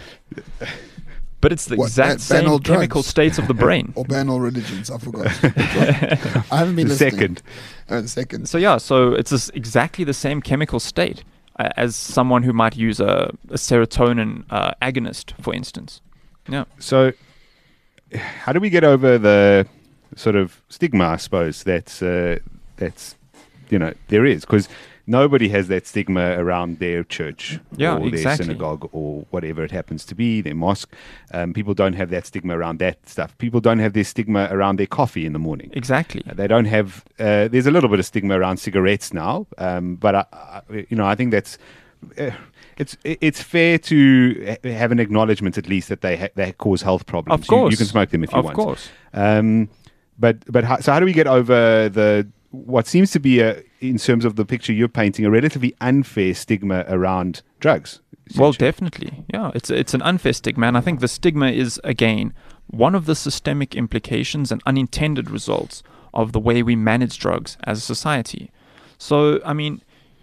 But it's the
What,
exact
ban-
same
ban
chemical states of the brain.
Or ban all religions. I forgot. I haven't been
The
listening.
second.
Uh, the second.
So yeah, so it's this exactly the same chemical state uh, as someone who might use a, a serotonin uh, agonist, for instance. Yeah.
So how do we get over the sort of stigma, I suppose, that's, uh, that's you know, there is? Because nobody has that stigma around their church
Yeah,
or their
exactly.
synagogue or whatever it happens to be, their mosque. Um, people don't have that stigma around that stuff. People don't have their stigma around their coffee in the morning.
Exactly.
Uh, They don't have. Uh, there's a little bit of stigma around cigarettes now, um, but I, I, you know, I think that's. Uh, it's it's fair to ha- have an acknowledgement at least that they ha- they cause health problems.
Of course.
you, you can smoke them if you
Of
want.
Of course.
Um, but but how, so how do we get over the what seems to be a, in terms of the picture you're painting, a relatively unfair stigma around drugs?
Well, definitely. Yeah, it's it's an unfair stigma. And I think the stigma is, again, one of the systemic implications and unintended results of the way we manage drugs as a society. So, I mean,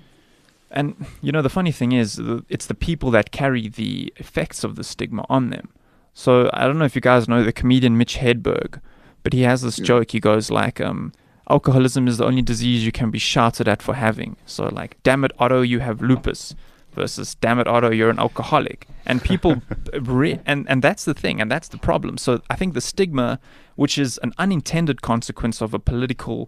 and you know, the funny thing is, it's the people that carry the effects of the stigma on them. So I don't know if you guys know the comedian Mitch Hedberg, but he has this yeah. joke. He goes like, um, alcoholism is the only disease you can be shouted at for having. So like, damn it, Otto, you have lupus, versus damn it, Otto, you're an alcoholic. And people, re- and, and that's the thing, and that's the problem. So I think the stigma, which is an unintended consequence of a political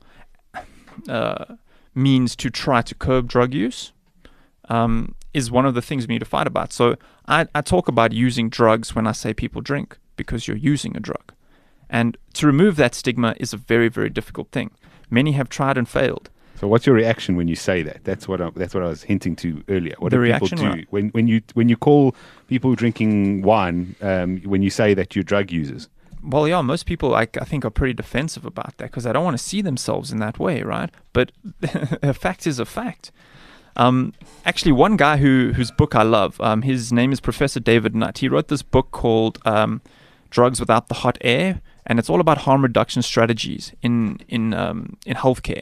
uh, means to try to curb drug use, um, is one of the things we need to fight about. So I, I talk about using drugs when I say people drink, because you're using a drug. And to remove that stigma is a very, very difficult thing. Many have tried and failed.
So what's your reaction when you say that? That's what I, that's what I was hinting to earlier. What
the
do
reaction,
people do
right?
when when you when you call people drinking wine, um, when you say that you're drug users?
Well, yeah, most people like I think are pretty defensive about that because they don't want to see themselves in that way, right? But a fact is a fact. Um, actually, one guy who whose book I love, um, his name is Professor David Nutt. He wrote this book called um, "Drugs Without the Hot Air," and it's all about harm reduction strategies in in um, in healthcare.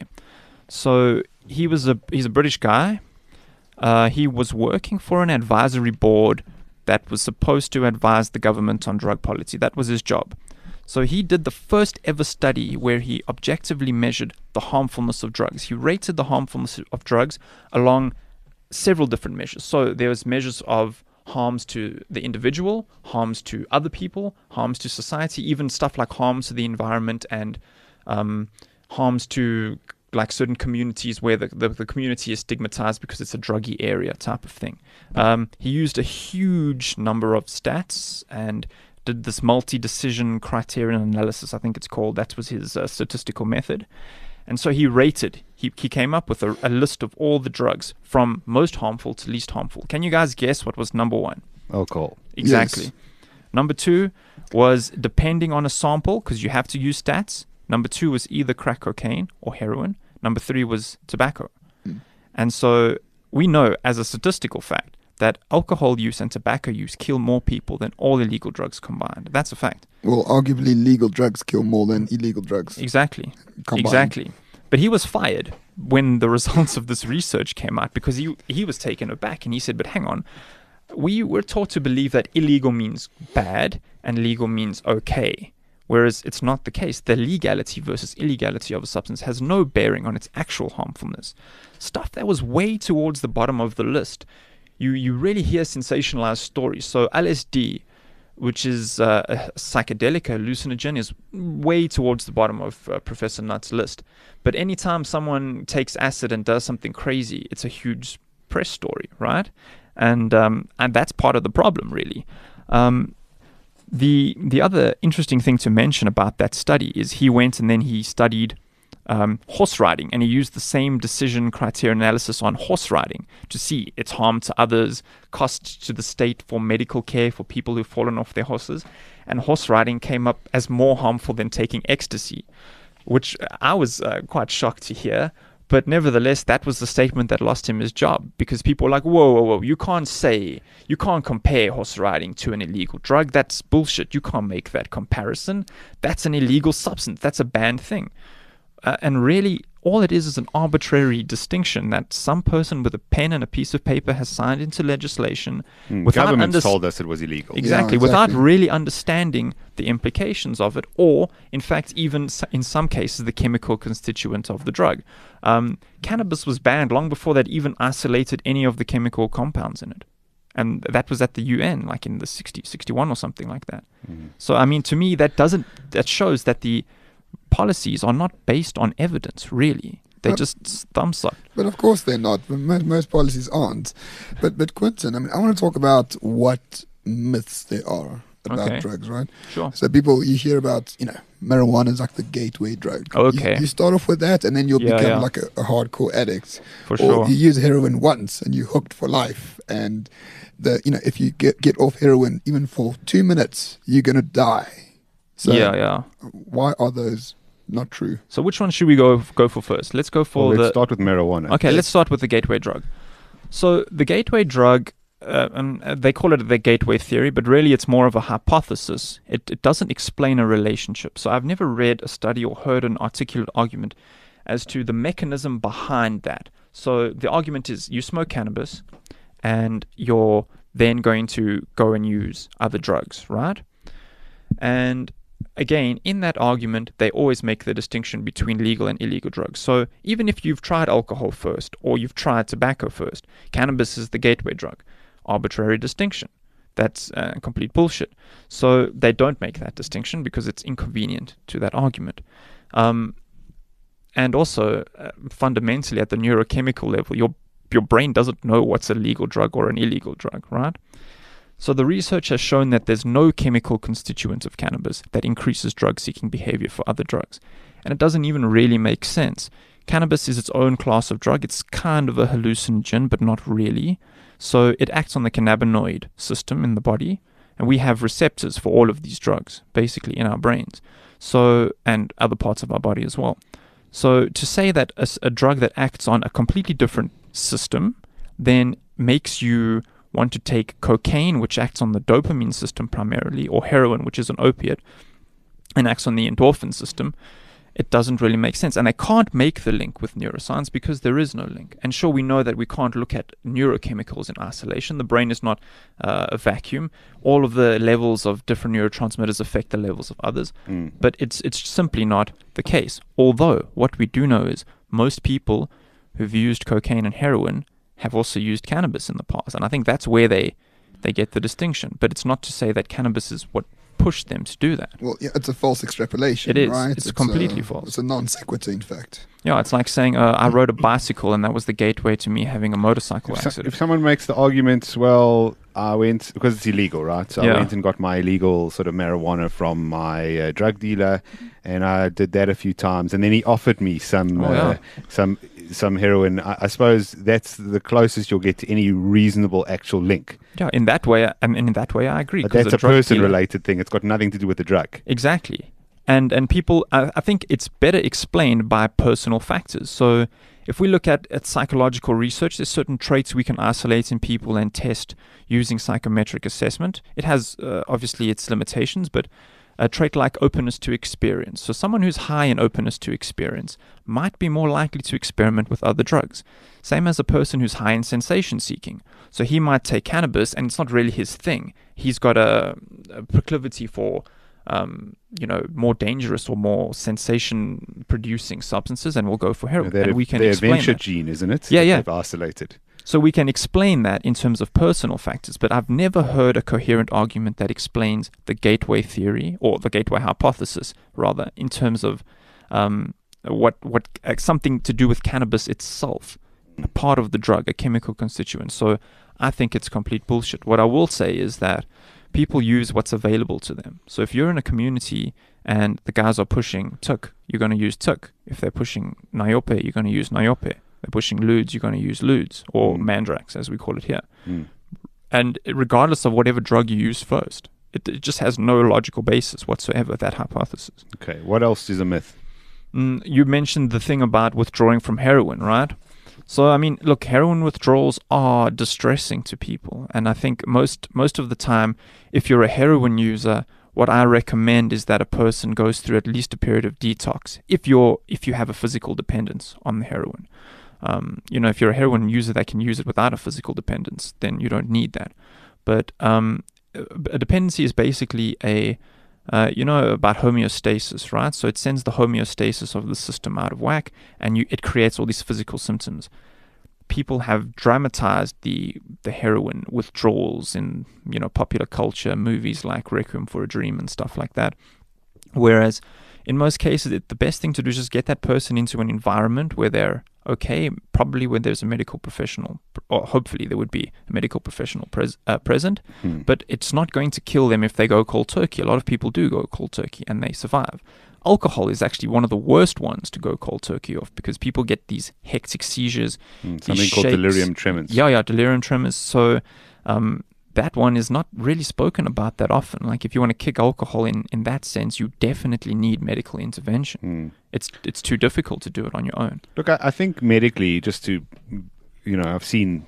So he was a he's a British guy. Uh, he was working for an advisory board that was supposed to advise the government on drug policy. That was his job. So he did the first ever study where he objectively measured the harmfulness of drugs. He rated the harmfulness of drugs along several different measures. So there was measures of harms to the individual, harms to other people, harms to society, even stuff like harms to the environment and um, harms to like certain communities where the, the, the community is stigmatized because it's a druggy area type of thing. Um, he used a huge number of stats and did this multi-decision criterion analysis, I think it's called. That was his uh, statistical method. And so he rated, he, he came up with a, a list of all the drugs from most harmful to least harmful. Can you guys guess what was number one?
Alcohol.
Exactly.
Yes.
Number two was depending on a sample, because you have to use stats. Number two was either crack cocaine or heroin. Number three was tobacco. Mm. And so we know as a statistical fact that alcohol use and tobacco use kill more people than all illegal drugs combined. That's a fact.
Well, arguably legal drugs kill more than illegal drugs.
Exactly.
Combined.
Exactly. But he was fired when the results of this research came out because he he was taken aback and he said, but hang on, we were taught to believe that illegal means bad and legal means okay. Whereas it's not the case. The legality versus illegality of a substance has no bearing on its actual harmfulness. Stuff that was way towards the bottom of the list. You you really hear sensationalized stories. So L S D, which is uh, a psychedelic, a hallucinogen, is way towards the bottom of uh, Professor Nutt's list. But anytime someone takes acid and does something crazy, it's a huge press story, right? And um, and that's part of the problem, really. Um, The the other interesting thing to mention about that study is he went and then he studied um, horse riding, and he used the same decision criteria analysis on horse riding to see its harm to others, cost to the state for medical care for people who've fallen off their horses, and horse riding came up as more harmful than taking ecstasy, which I was uh, quite shocked to hear. But nevertheless, that was the statement that lost him his job because people were like, whoa, whoa, whoa, you can't say, you can't compare horse riding to an illegal drug. That's bullshit. You can't make that comparison. That's an illegal substance. That's a banned thing. Uh, and really, all it is is an arbitrary distinction that some person with a pen and a piece of paper has signed into legislation.
Mm,
without
governments
underst-
told us it was illegal.
Exactly,
Yeah,
without
exactly.
really understanding the implications of it, or in fact, even s- in some cases, the chemical constituent of the drug. Um, cannabis was banned long before that even isolated any of the chemical compounds in it. And that was at the U N, like in the sixty, sixty-one or something like that.
Mm.
So, I mean, to me, that doesn't, that shows that the policies are not based on evidence, really. They
But-
just thumbsuck.
But of course they're not. Most, most policies aren't. But but Quentin, I mean, I want to talk about what myths there are about
Okay.
drugs, right?
Sure.
So people, you hear about, you know, marijuana is like the gateway drug.
Okay.
You, you start off with that, and then you'll
Yeah,
become
yeah.
like a, a hardcore addict.
For
or
sure.
you use heroin once, and you're hooked for life. And the you know, if you get get off heroin even for two minutes, you're gonna die. So
yeah, yeah.
why are those not true?
So which one should we go go for first? Let's go for
Well, let's
the...
start with marijuana.
Okay,
Yes.
let's start with the gateway drug. So the gateway drug uh, um, uh, they call it the gateway theory, but really it's more of a hypothesis. It, it doesn't explain a relationship. So I've never read a study or heard an articulate argument as to the mechanism behind that. So the argument is you smoke cannabis and you're then going to go and use other drugs, right? And again, in that argument, they always make the distinction between legal and illegal drugs. So even if you've tried alcohol first or you've tried tobacco first, cannabis is the gateway drug. Arbitrary distinction. That's uh, complete bullshit. So they don't make that distinction because it's inconvenient to that argument. Um, and also, uh, fundamentally, at the neurochemical level, your your brain doesn't know what's a legal drug or an illegal drug, right? So the research has shown that there's no chemical constituent of cannabis that increases drug-seeking behavior for other drugs. And it doesn't even really make sense. Cannabis is its own class of drug. It's kind of a hallucinogen, but not really. So it acts on the cannabinoid system in the body, and we have receptors for all of these drugs, basically, in our brains, so and other parts of our body as well. So to say that a, a drug that acts on a completely different system then makes you want to take cocaine, which acts on the dopamine system primarily, or heroin, which is an opiate, and acts on the endorphin system, it doesn't really make sense. And they can't make the link with neuroscience because there is no link. And sure, we know that we can't look at neurochemicals in isolation. The brain is not uh, a vacuum. All of the levels of different neurotransmitters affect the levels of others.
Mm.
But it's it's simply not the case. Although, what we do know is most people who've used cocaine and heroin have also used cannabis in the past. And I think that's where they, they get the distinction. But it's not to say that cannabis is what pushed them to do that.
Well, yeah, it's a false extrapolation,
It is.
right?
It's completely
a,
false.
It's a non sequitur, in fact.
Yeah, it's like saying uh, I rode a bicycle and that was the gateway to me having a motorcycle
If, so,
accident.
if someone makes the argument, well, I went, because it's illegal, right? So
Yeah.
I went and got my illegal sort of marijuana from my uh, drug dealer, and I did that a few times, and then he offered me some
Oh,
uh,
yeah.
some some heroin. I, I suppose that's the closest you'll get to any reasonable actual link.
Yeah, in that way, and in that way, I agree.
But
'cause
that's a
drug dealer-
person-related thing. It's got nothing to do with the drug.
Exactly. And and people, I, I think it's better explained by personal factors. So if we look at, at psychological research, there's certain traits we can isolate in people and test using psychometric assessment. It has uh, obviously its limitations, but a trait like openness to experience. So someone who's high in openness to experience might be more likely to experiment with other drugs. Same as a person who's high in sensation seeking. So he might take cannabis and it's not really his thing. He's got a, a proclivity for um, you know, more dangerous or more sensation-producing substances, and we'll go for heroin.
That
and we can
the
explain
adventure
that.
gene, isn't it?
Yeah,
that
yeah.
They've isolated.
So we can explain that in terms of personal factors, but I've never heard a coherent argument that explains the gateway theory, or the gateway hypothesis, rather, in terms of um, what what uh, something to do with cannabis itself, a part of the drug, a chemical constituent. So I think it's complete bullshit. What I will say is that people use what's available to them. So if you're in a community and the guys are pushing Tuk, you're going to use Tuk. If they're pushing Niope, you're going to use Niope. They're pushing Ludes, you're going to use Ludes, or
Mm.
Mandrax, as we call it here.
Mm.
And regardless of whatever drug you use first, it, it just has no logical basis whatsoever, that hypothesis.
Okay, what else is a myth?
Mm, you mentioned the thing about withdrawing from heroin, right? So, I mean, look, heroin withdrawals are distressing to people. And I think most most of the time, if you're a heroin user, what I recommend is that a person goes through at least a period of detox if you're if you have a physical dependence on the heroin. Um, you know, if you're a heroin user that can use it without a physical dependence, then you don't need that. But um, a dependency is basically a, uh, you know, about homeostasis, right? So it sends the homeostasis of the system out of whack, and you, it creates all these physical symptoms. People have dramatized the the heroin withdrawals in, you know, popular culture, movies like Requiem for a Dream and stuff like that. Whereas in most cases, it, the best thing to do is just get that person into an environment where they're okay, probably where there's a medical professional, or hopefully there would be a medical professional pres- uh, present,
Hmm.
but it's not going to kill them if they go cold turkey. A lot of people do go cold turkey and they survive. Alcohol is actually one of the worst ones to go cold turkey off because people get these hectic seizures.
Mm,
these
something called
shakes.
delirium tremens.
Yeah, yeah, delirium tremors. So um, that one is not really spoken about that often. Like if you want to kick alcohol in, in that sense, you definitely need medical intervention.
Mm.
It's it's too difficult to do it on your own.
Look, I, I think medically, just to, you know, I've seen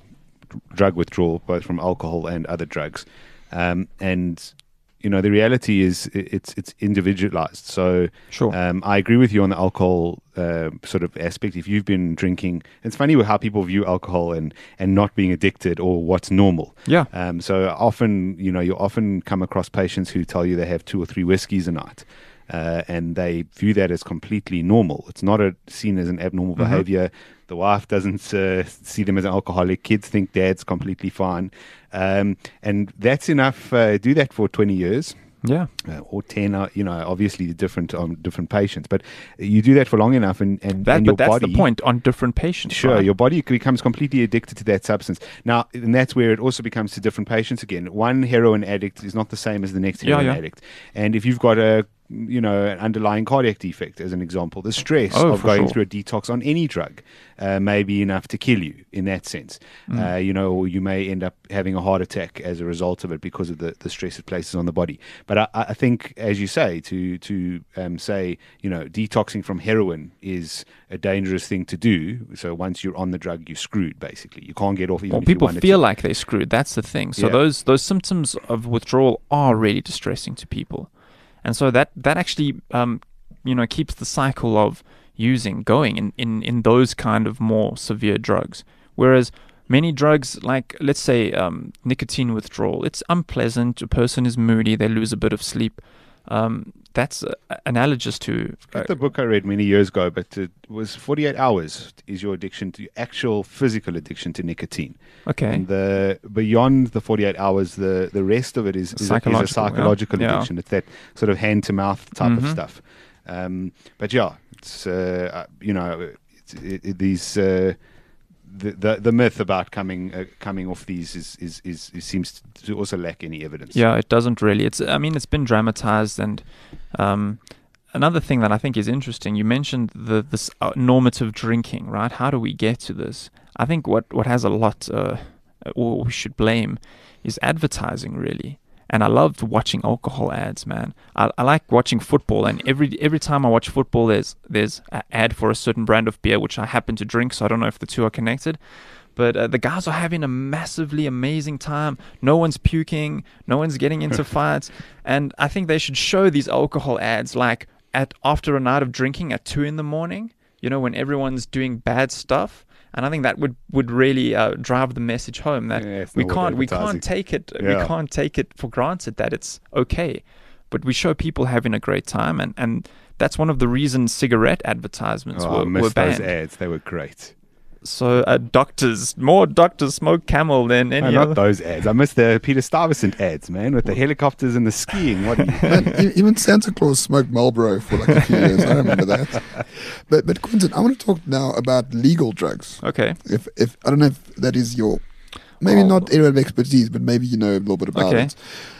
drug withdrawal, both from alcohol and other drugs. Um, and you know, the reality is it's it's individualized. So
Sure.
um, I agree with you on the alcohol uh, sort of aspect. If you've been drinking, it's funny how people view alcohol and, and not being addicted or what's normal.
Yeah.
Um, so often, you know, you often come across patients who tell you they have two or three whiskeys a night. Uh, and they view that as completely normal. It's not a, seen as an abnormal
Mm-hmm.
behavior. The wife doesn't uh, see them as an alcoholic. Kids think dad's completely fine. Um, and that's enough. Uh, do that for twenty years.
Yeah.
Uh, or ten, uh, you know, obviously different on different patients. But you do that for long enough, and, and,
That,
and
but
your
that's
body,
the point on different patients.
sure,
right?
your body becomes completely addicted to that substance. Now, and that's where it also becomes to different patients again. One heroin addict is not the same as the next
Yeah,
heroin
yeah.
addict. And if you've got a, you know, an underlying cardiac defect, as an example, the stress
Oh,
of
for
going
sure.
through a detox on any drug uh, may be enough to kill you in that sense.
Mm.
Uh, you know, or you may end up having a heart attack as a result of it because of the, the stress it places on the body. But I, I think, as you say, to to um, say, you know, detoxing from heroin is a dangerous thing to do. So once you're on the drug, you're screwed, basically. You can't get off even
Well,
if you
people
wanted
feel
to.
like they're screwed. That's the thing. So
Yeah.
those those symptoms of withdrawal are really distressing to people, and so that that actually um, you know keeps the cycle of using going in, in, in those kind of more severe drugs. Whereas many drugs, like let's say um, nicotine withdrawal, it's unpleasant. A person is moody. They lose a bit of sleep. Um, that's uh, analogous to uh,
Got the book I read many years ago, but it was forty-eight hours is your addiction to actual physical addiction to nicotine.
okay.
And the beyond the forty-eight hours, the, the rest of it is, is, a, is a
Psychological, yeah.
psychological
Yeah.
addiction. It's that sort of hand to mouth type of
Mhm.
stuff. Um, but yeah, it's uh, uh, you know it's, it, it, these. Uh, the, the the myth about coming uh, coming off these is, is, is, is seems to also lack any evidence.
Yeah, it doesn't really. It's I mean, it's been dramatized, and um, another thing that I think is interesting. You mentioned the this uh, normative drinking, right? How do we get to this? I think what what has a lot, uh, or we should blame, is advertising, really. And I loved watching alcohol ads, man. I, I like watching football, and every every time I watch football, there's there's an ad for a certain brand of beer, which I happen to drink, so I don't know if the two are connected. But uh, the guys are having a massively amazing time. No one's puking, no one's getting into fights, and I think they should show these alcohol ads like at after a night of drinking at two in the morning. You know, when everyone's doing bad stuff. And I think that would, would really uh, drive the message home that
Yeah, it's
we
not worth
can't we
advertising.
can't take it
Yeah.
we can't take it for granted that it's okay, but we show people having a great time, and, and that's one of the reasons cigarette advertisements
Oh,
were,
I missed
were
those
banned.
ads. They were great.
So uh, doctors, more doctors smoke Camel than any
No,
other.
not those ads. I missed the Peter Stuyvesant ads, man, with the helicopters and the skiing. What? Are you,
Man, e- even Santa Claus smoked Marlboro for like a few years. I remember that. But but Quentin, I want to talk now about legal drugs.
Okay.
If if I don't know if that is your maybe
Oh.
not area of expertise, but maybe you know a little bit about
Okay.
it.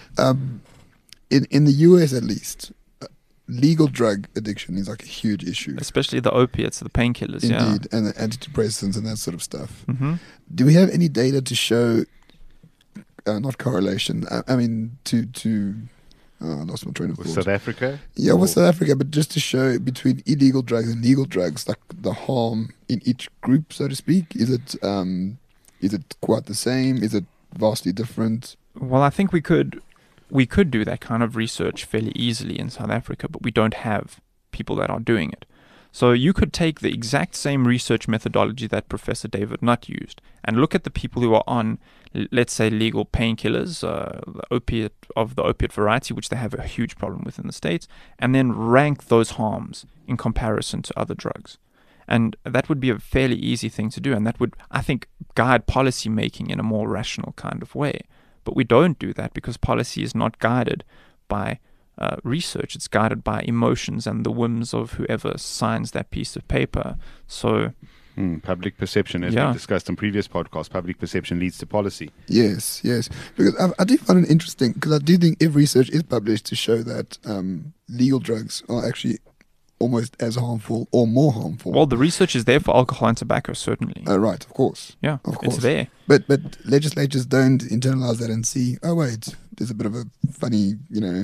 Um, in in the U S at least, uh, legal drug addiction is like a huge issue.
Especially the opiates, the painkillers.
Indeed, and the antidepressants and that sort of stuff.
Yeah. hmm
Do we have any data to show, uh, not correlation, I, I mean, to, to oh, I lost my train of
with
thought.
South Africa?
Yeah, with
Or-
South Africa, but just to show between illegal drugs and legal drugs, like the harm in each group, so to speak. Is it, um, is it quite the same? Is it vastly different?
Well, I think we could we could do that kind of research fairly easily in South Africa, but we don't have people that are doing it. So you could take the exact same research methodology that Professor David Nutt used and look at the people who are on, l- let's say, legal painkillers, uh, the opiate of the opiate variety, which they have a huge problem with in the States, and then rank those harms in comparison to other drugs. And that would be a fairly easy thing to do, and that would, I think, guide policy making in a more rational kind of way. But we don't do that because policy is not guided by uh, research. It's guided by emotions and the whims of whoever signs that piece of paper. So,
Hmm, public perception, as
Yeah.
we discussed on previous podcasts, public perception leads to policy.
Yes, yes. Because I, I do find it interesting, because I do think if research is published to show that um, legal drugs are actually almost as harmful or more harmful.
well, the research is there for alcohol and tobacco, certainly.
Uh, right, of course.
yeah,
of
it's
course.
there.
But but legislatures don't internalize that and see, oh wait, there's a bit of a funny, you know,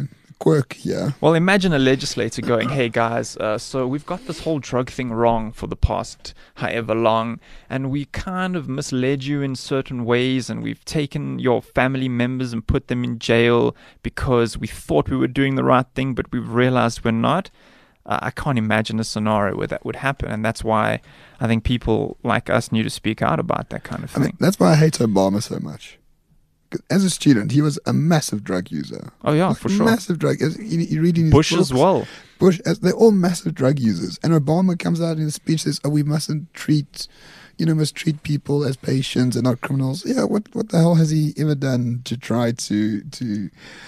quirk here.
Well, imagine a legislator going, hey guys, uh, so we've got this whole drug thing wrong for the past however long, and we kind of misled you in certain ways, and we've taken your family members and put them in jail because we thought we were doing the right thing, but we've realized we're not. Uh, I can't imagine a scenario where that would happen, and that's why I think people like us need to speak out about that kind of
I
thing.
mean, that's why I hate Obama so much. 'Cause as a student, he was a massive drug user.
Oh yeah,
Like,
for sure.
Massive drug. as- You, you read in his
Bush
books,
as well.
Bush, as they're all massive drug users. And Obama comes out in a speech says, "Oh, we mustn't treat, you know, must treat people as patients and not criminals." Yeah, what what the hell has he ever done to try to to?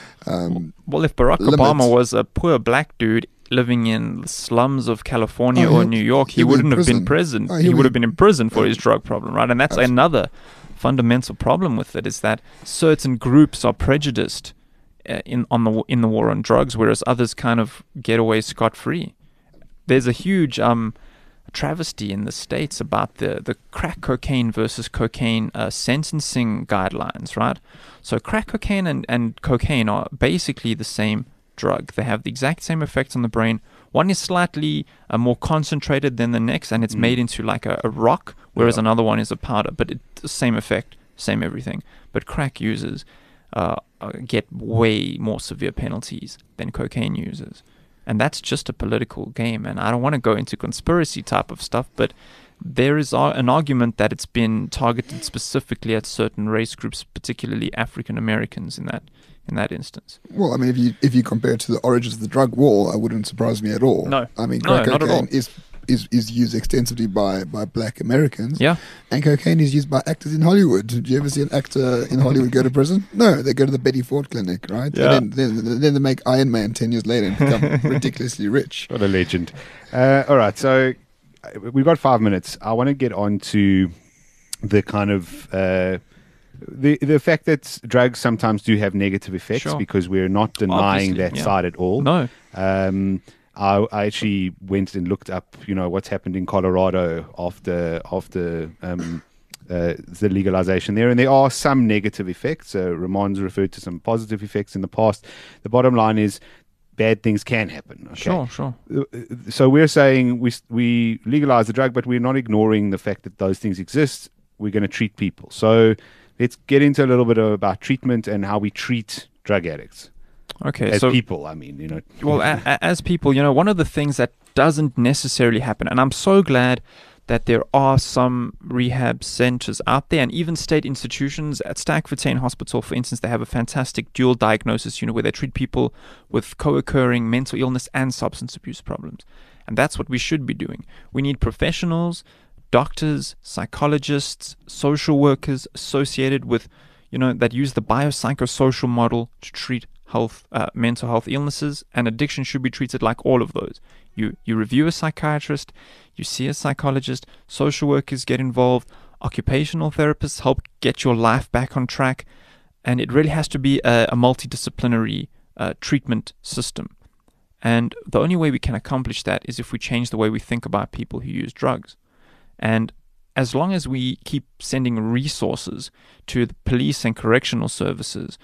Um,
Well, if Barack
limit-
Obama was a poor black dude living in the slums of California
Oh,
or
he'll-
New York, he
he'll be in
wouldn't have been
prison.
prison.
Oh,
he
he'll
would
be-
have been in prison for his drug problem, right? And that's
Absolutely.
another fundamental problem with it, is that certain groups are prejudiced uh, in on the in the war on drugs, whereas others kind of get away scot free. There's a huge um, travesty in the States about the, the crack cocaine versus cocaine uh, sentencing guidelines, right? So crack cocaine and, and cocaine are basically the same drug. They have the exact same effects on the brain. One is slightly uh, more concentrated than the next, and it's
Mm.
made into like a, a rock, whereas
Yeah.
another one is a powder, but it's the same effect, same everything. But crack users uh, uh, get way more severe penalties than cocaine users. And that's just a political game. And I don't want to go into conspiracy type of stuff, but there is ar- an argument that it's been targeted specifically at certain race groups, particularly African Americans in that in that instance.
well, I mean, if you if you compare it to the origins of the drug war, it wouldn't surprise me at all.
No.
I mean,
No,
crack
not at
cocaine
all.
is. Is, is used extensively by, by black Americans.
Yeah.
And cocaine is used by actors in Hollywood. Did you ever see an actor in Hollywood go to prison? No, they go to the Betty Ford Clinic, right?
Yeah.
And then, then, then they make Iron Man ten years later and become ridiculously rich.
What a legend. Uh, all right, so uh, we've got five minutes. I want to get on to the kind of uh, the the fact that drugs sometimes do have negative effects,
Sure.
because we're not denying
Obviously,
that
yeah.
side at all.
No.
Um, I, I actually went and looked up, you know, what's happened in Colorado after after um, uh, the legalization there, and there are some negative effects. Uh, Ramon's referred to some positive effects in the past. The bottom line is, bad things can happen. Okay?
Sure, sure.
So we're saying we we legalize the drug, but we're not ignoring the fact that those things exist. We're going to treat people. So let's get into a little bit of, about treatment and how we treat drug addicts
Okay,
as
so
people. I mean, you know.
well, a, a, as people, you know, one of the things that doesn't necessarily happen, and I'm so glad that there are some rehab centers out there and even state institutions. At Sterkfontein Hospital, for instance, they have a fantastic dual diagnosis unit where they treat people with co-occurring mental illness and substance abuse problems. And that's what we should be doing. We need professionals, doctors, psychologists, social workers associated with, you know, that use the biopsychosocial model to treat health, uh, mental health illnesses, and addiction should be treated like all of those. You you review a psychiatrist, you see a psychologist, social workers get involved, occupational therapists help get your life back on track, and it really has to be a, a multidisciplinary uh, treatment system. And the only way we can accomplish that is if we change the way we think about people who use drugs. And as long as we keep sending resources to the police and correctional services,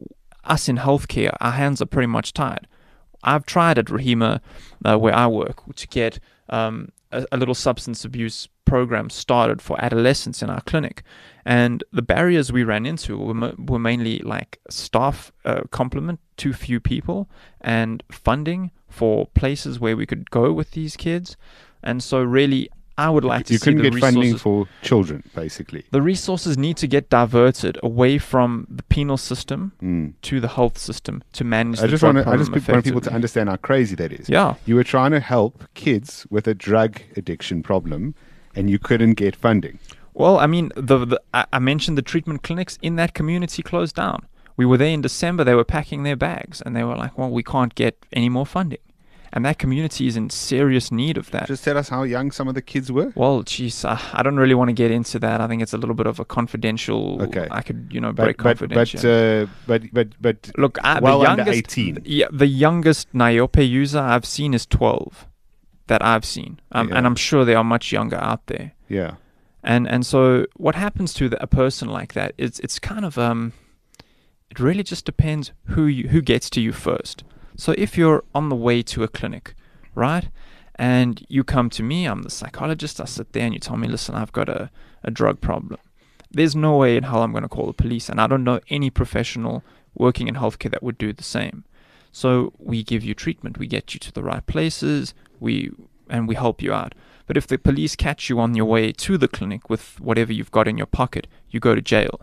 us in healthcare, our hands are pretty much tied. I've tried at Rahima, uh, where I work, to get um, a, a little substance abuse program started for adolescents in our clinic. And the barriers we ran into were, mo- were mainly like staff uh, complement, too few people, and funding for places where we could go with these kids. And so really, I would like to
you
see
couldn't
the
get
resources.
funding for children, basically.
The resources need to get diverted away from the penal system
Mm.
to the health system to manage
I
the
just
drug
want to, I just
problem
want people to
effectively.
understand how crazy that is.
Yeah.
You were trying to help kids with a drug addiction problem, and you couldn't get funding.
Well, I mean, the, the I I mentioned the treatment clinics in that community closed down. We were there in December. They were packing their bags, and they were like, "Well, we can't get any more funding," and that community is in serious need of that.
Just tell us how young some of the kids were.
Well, geez, uh, I don't really want to get into that. I think it's a little bit of a confidential.
Okay.
I could, you know,
But
break
but but,
confidentiality.
uh, but but but
Look, I,
well
the
under
youngest,
eighteen.
Yeah, the youngest Niope user I've seen is twelve. That I've seen, um,
Yeah.
and I'm sure there are much younger out there.
Yeah.
And and so what happens to the, a person like that? It's it's kind of um, it really just depends who you, who gets to you first. So if you're on the way to a clinic, right, and you come to me, I'm the psychologist, I sit there and you tell me, listen, I've got a, a drug problem. There's no way in hell I'm going to call the police, and I don't know any professional working in healthcare that would do the same. So we give you treatment, we get you to the right places, we and we help you out. But if the police catch you on your way to the clinic with whatever you've got in your pocket, you go to jail.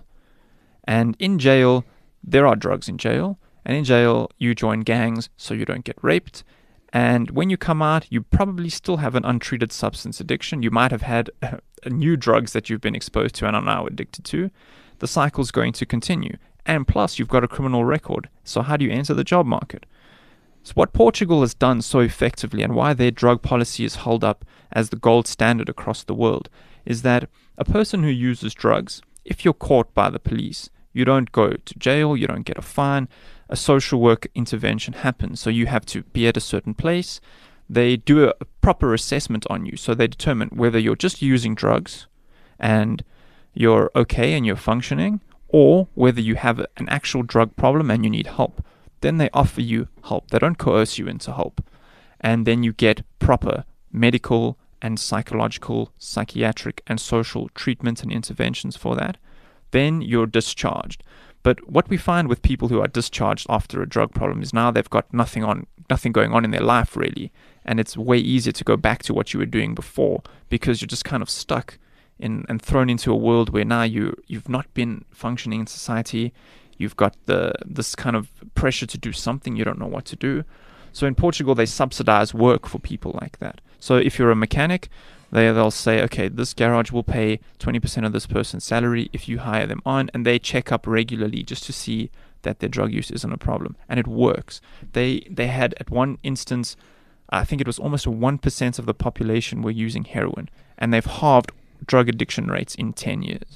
And in jail, there are drugs in jail, and in jail you join gangs so you don't get raped. And when you come out, you probably still have an untreated substance addiction. You might have had uh, new drugs that you've been exposed to and are now addicted to. The cycle's going to continue. And plus, you've got a criminal record. So how do you enter the job market? So what Portugal has done so effectively, and why their drug policy is held up as the gold standard across the world, is that a person who uses drugs, if you're caught by the police, you don't go to jail, you don't get a fine, a social work intervention happens. So you have to be at a certain place. They do a, a proper assessment on you. So they determine whether you're just using drugs and you're okay and you're functioning, or whether you have an actual drug problem and you need help. Then they offer you help. They don't coerce you into help. And then you get proper medical and psychological, psychiatric and social treatment and interventions for that. Then you're discharged. But what we find with people who are discharged after a drug problem is now they've got nothing on, nothing going on in their life really. And it's way easier to go back to what you were doing before, because you're just kind of stuck in and thrown into a world where now you, you've not been functioning in society. You've got the this kind of pressure to do something. You don't know what to do. So in Portugal, they subsidize work for people like that. So if you're a mechanic, they, they'll say, okay, this garage will pay twenty percent of this person's salary if you hire them on, and they check up regularly just to see that their drug use isn't a problem. And it works. They they had at one instance, I think it was almost one percent of the population were using heroin, and they've halved drug addiction rates in ten years.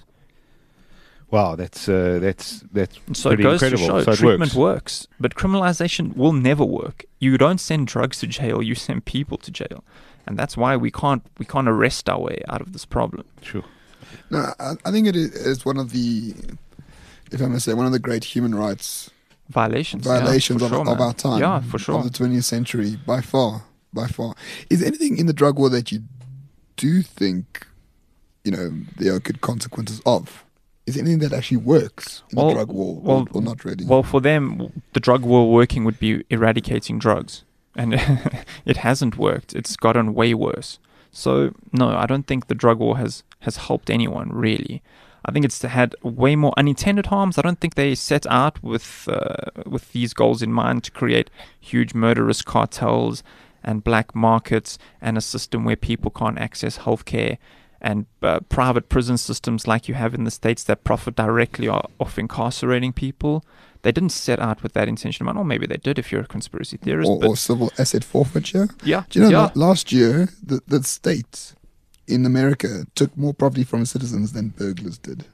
Wow, that's uh, that's that's
so
pretty
it goes
incredible.
To show
so it
treatment
works.
works, but criminalization will never work. You don't send drugs to jail; you send people to jail, and that's why we can't we can't arrest our way out of this problem.
Sure.
No, I, I think it is one of the, if I may say, one of the great human rights
Violations,
violations
yeah,
of,
sure,
of
man.
our time,
Yeah, for sure.
of the twentieth century, by far, by far. Is there anything in the drug war that you do think, you know, there are good consequences of? Is there anything that actually works in
Well,
the drug war,
well,
or, or not really?
Well, for them, the drug war working would be eradicating drugs, and it hasn't worked. It's gotten way worse. So no, I don't think the drug war has has helped anyone really. I think it's had way more unintended harms. I don't think they set out with uh, with these goals in mind to create huge murderous cartels and black markets and a system where people can't access healthcare, and uh, private prison systems like you have in the States that profit directly off incarcerating people. They didn't set out with that intention in mind. Or maybe they did if you're a conspiracy theorist.
or,
but
or civil asset forfeiture.
yeah,
Do you know,
yeah.
la- last year, the, the state in America took more property from citizens than burglars did.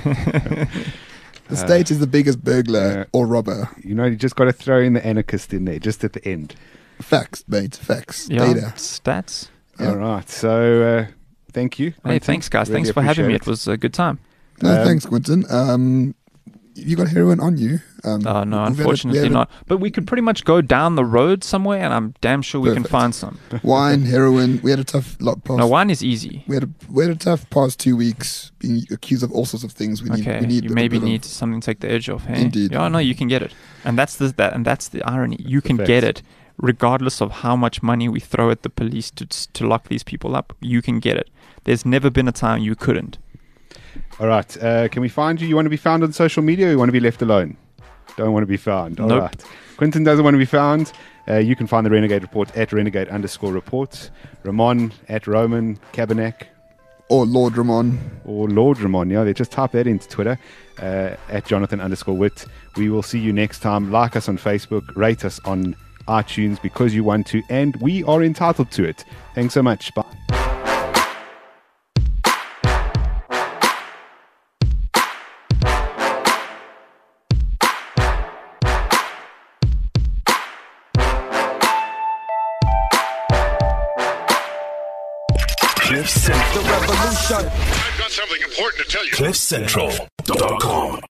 The state is the biggest burglar
uh,
or robber.
You know, you just got to throw in the anarchist in there, just at the end.
Facts, mate. Facts.
yeah,
Data.
stats.
Yeah.
All right. So, uh, thank you.
Hey,
Quentin.
thanks, guys.
Really
Thanks for having me.
appreciate
It was a good time.
No,
Um,
thanks, Quentin. Um, you got heroin on you? Um,
Uh, no,
we've had a-
unfortunately
we had a-
not. But we could pretty much go down the road somewhere, and I'm damn sure we
Perfect.
can find some.
Wine, heroin. We had a tough lot past.
No, wine is easy.
We had a we had a tough past two weeks, being accused of all sorts of things. We need.
Okay,
we need
you
a
maybe
bit of-
need something to take the edge off. Hey?
Indeed.
Yeah, no, you can get it, and that's the that, and that's the irony. You can
Facts.
get it, regardless of how much money we throw at the police to to lock these people up. You can get it. There's never been a time you couldn't.
All right. Uh, can we find you? You want to be found on social media, or you want to be left alone? Don't want to be found. All
Nope.
right. Quentin doesn't want to be found. Uh, you can find the Renegade Report at Renegade underscore report. Ramon at Roman Cabernac
Or Lord Ramon.
or Lord Ramon. Yeah, they just type that into Twitter uh, at Jonathan underscore Witt. We will see you next time. Like us on Facebook. Rate us on iTunes because you want to, and we are entitled to it. Thanks so much. Bye.
Cliff Central.
I've got something important to tell you.
Cliff Central dot com.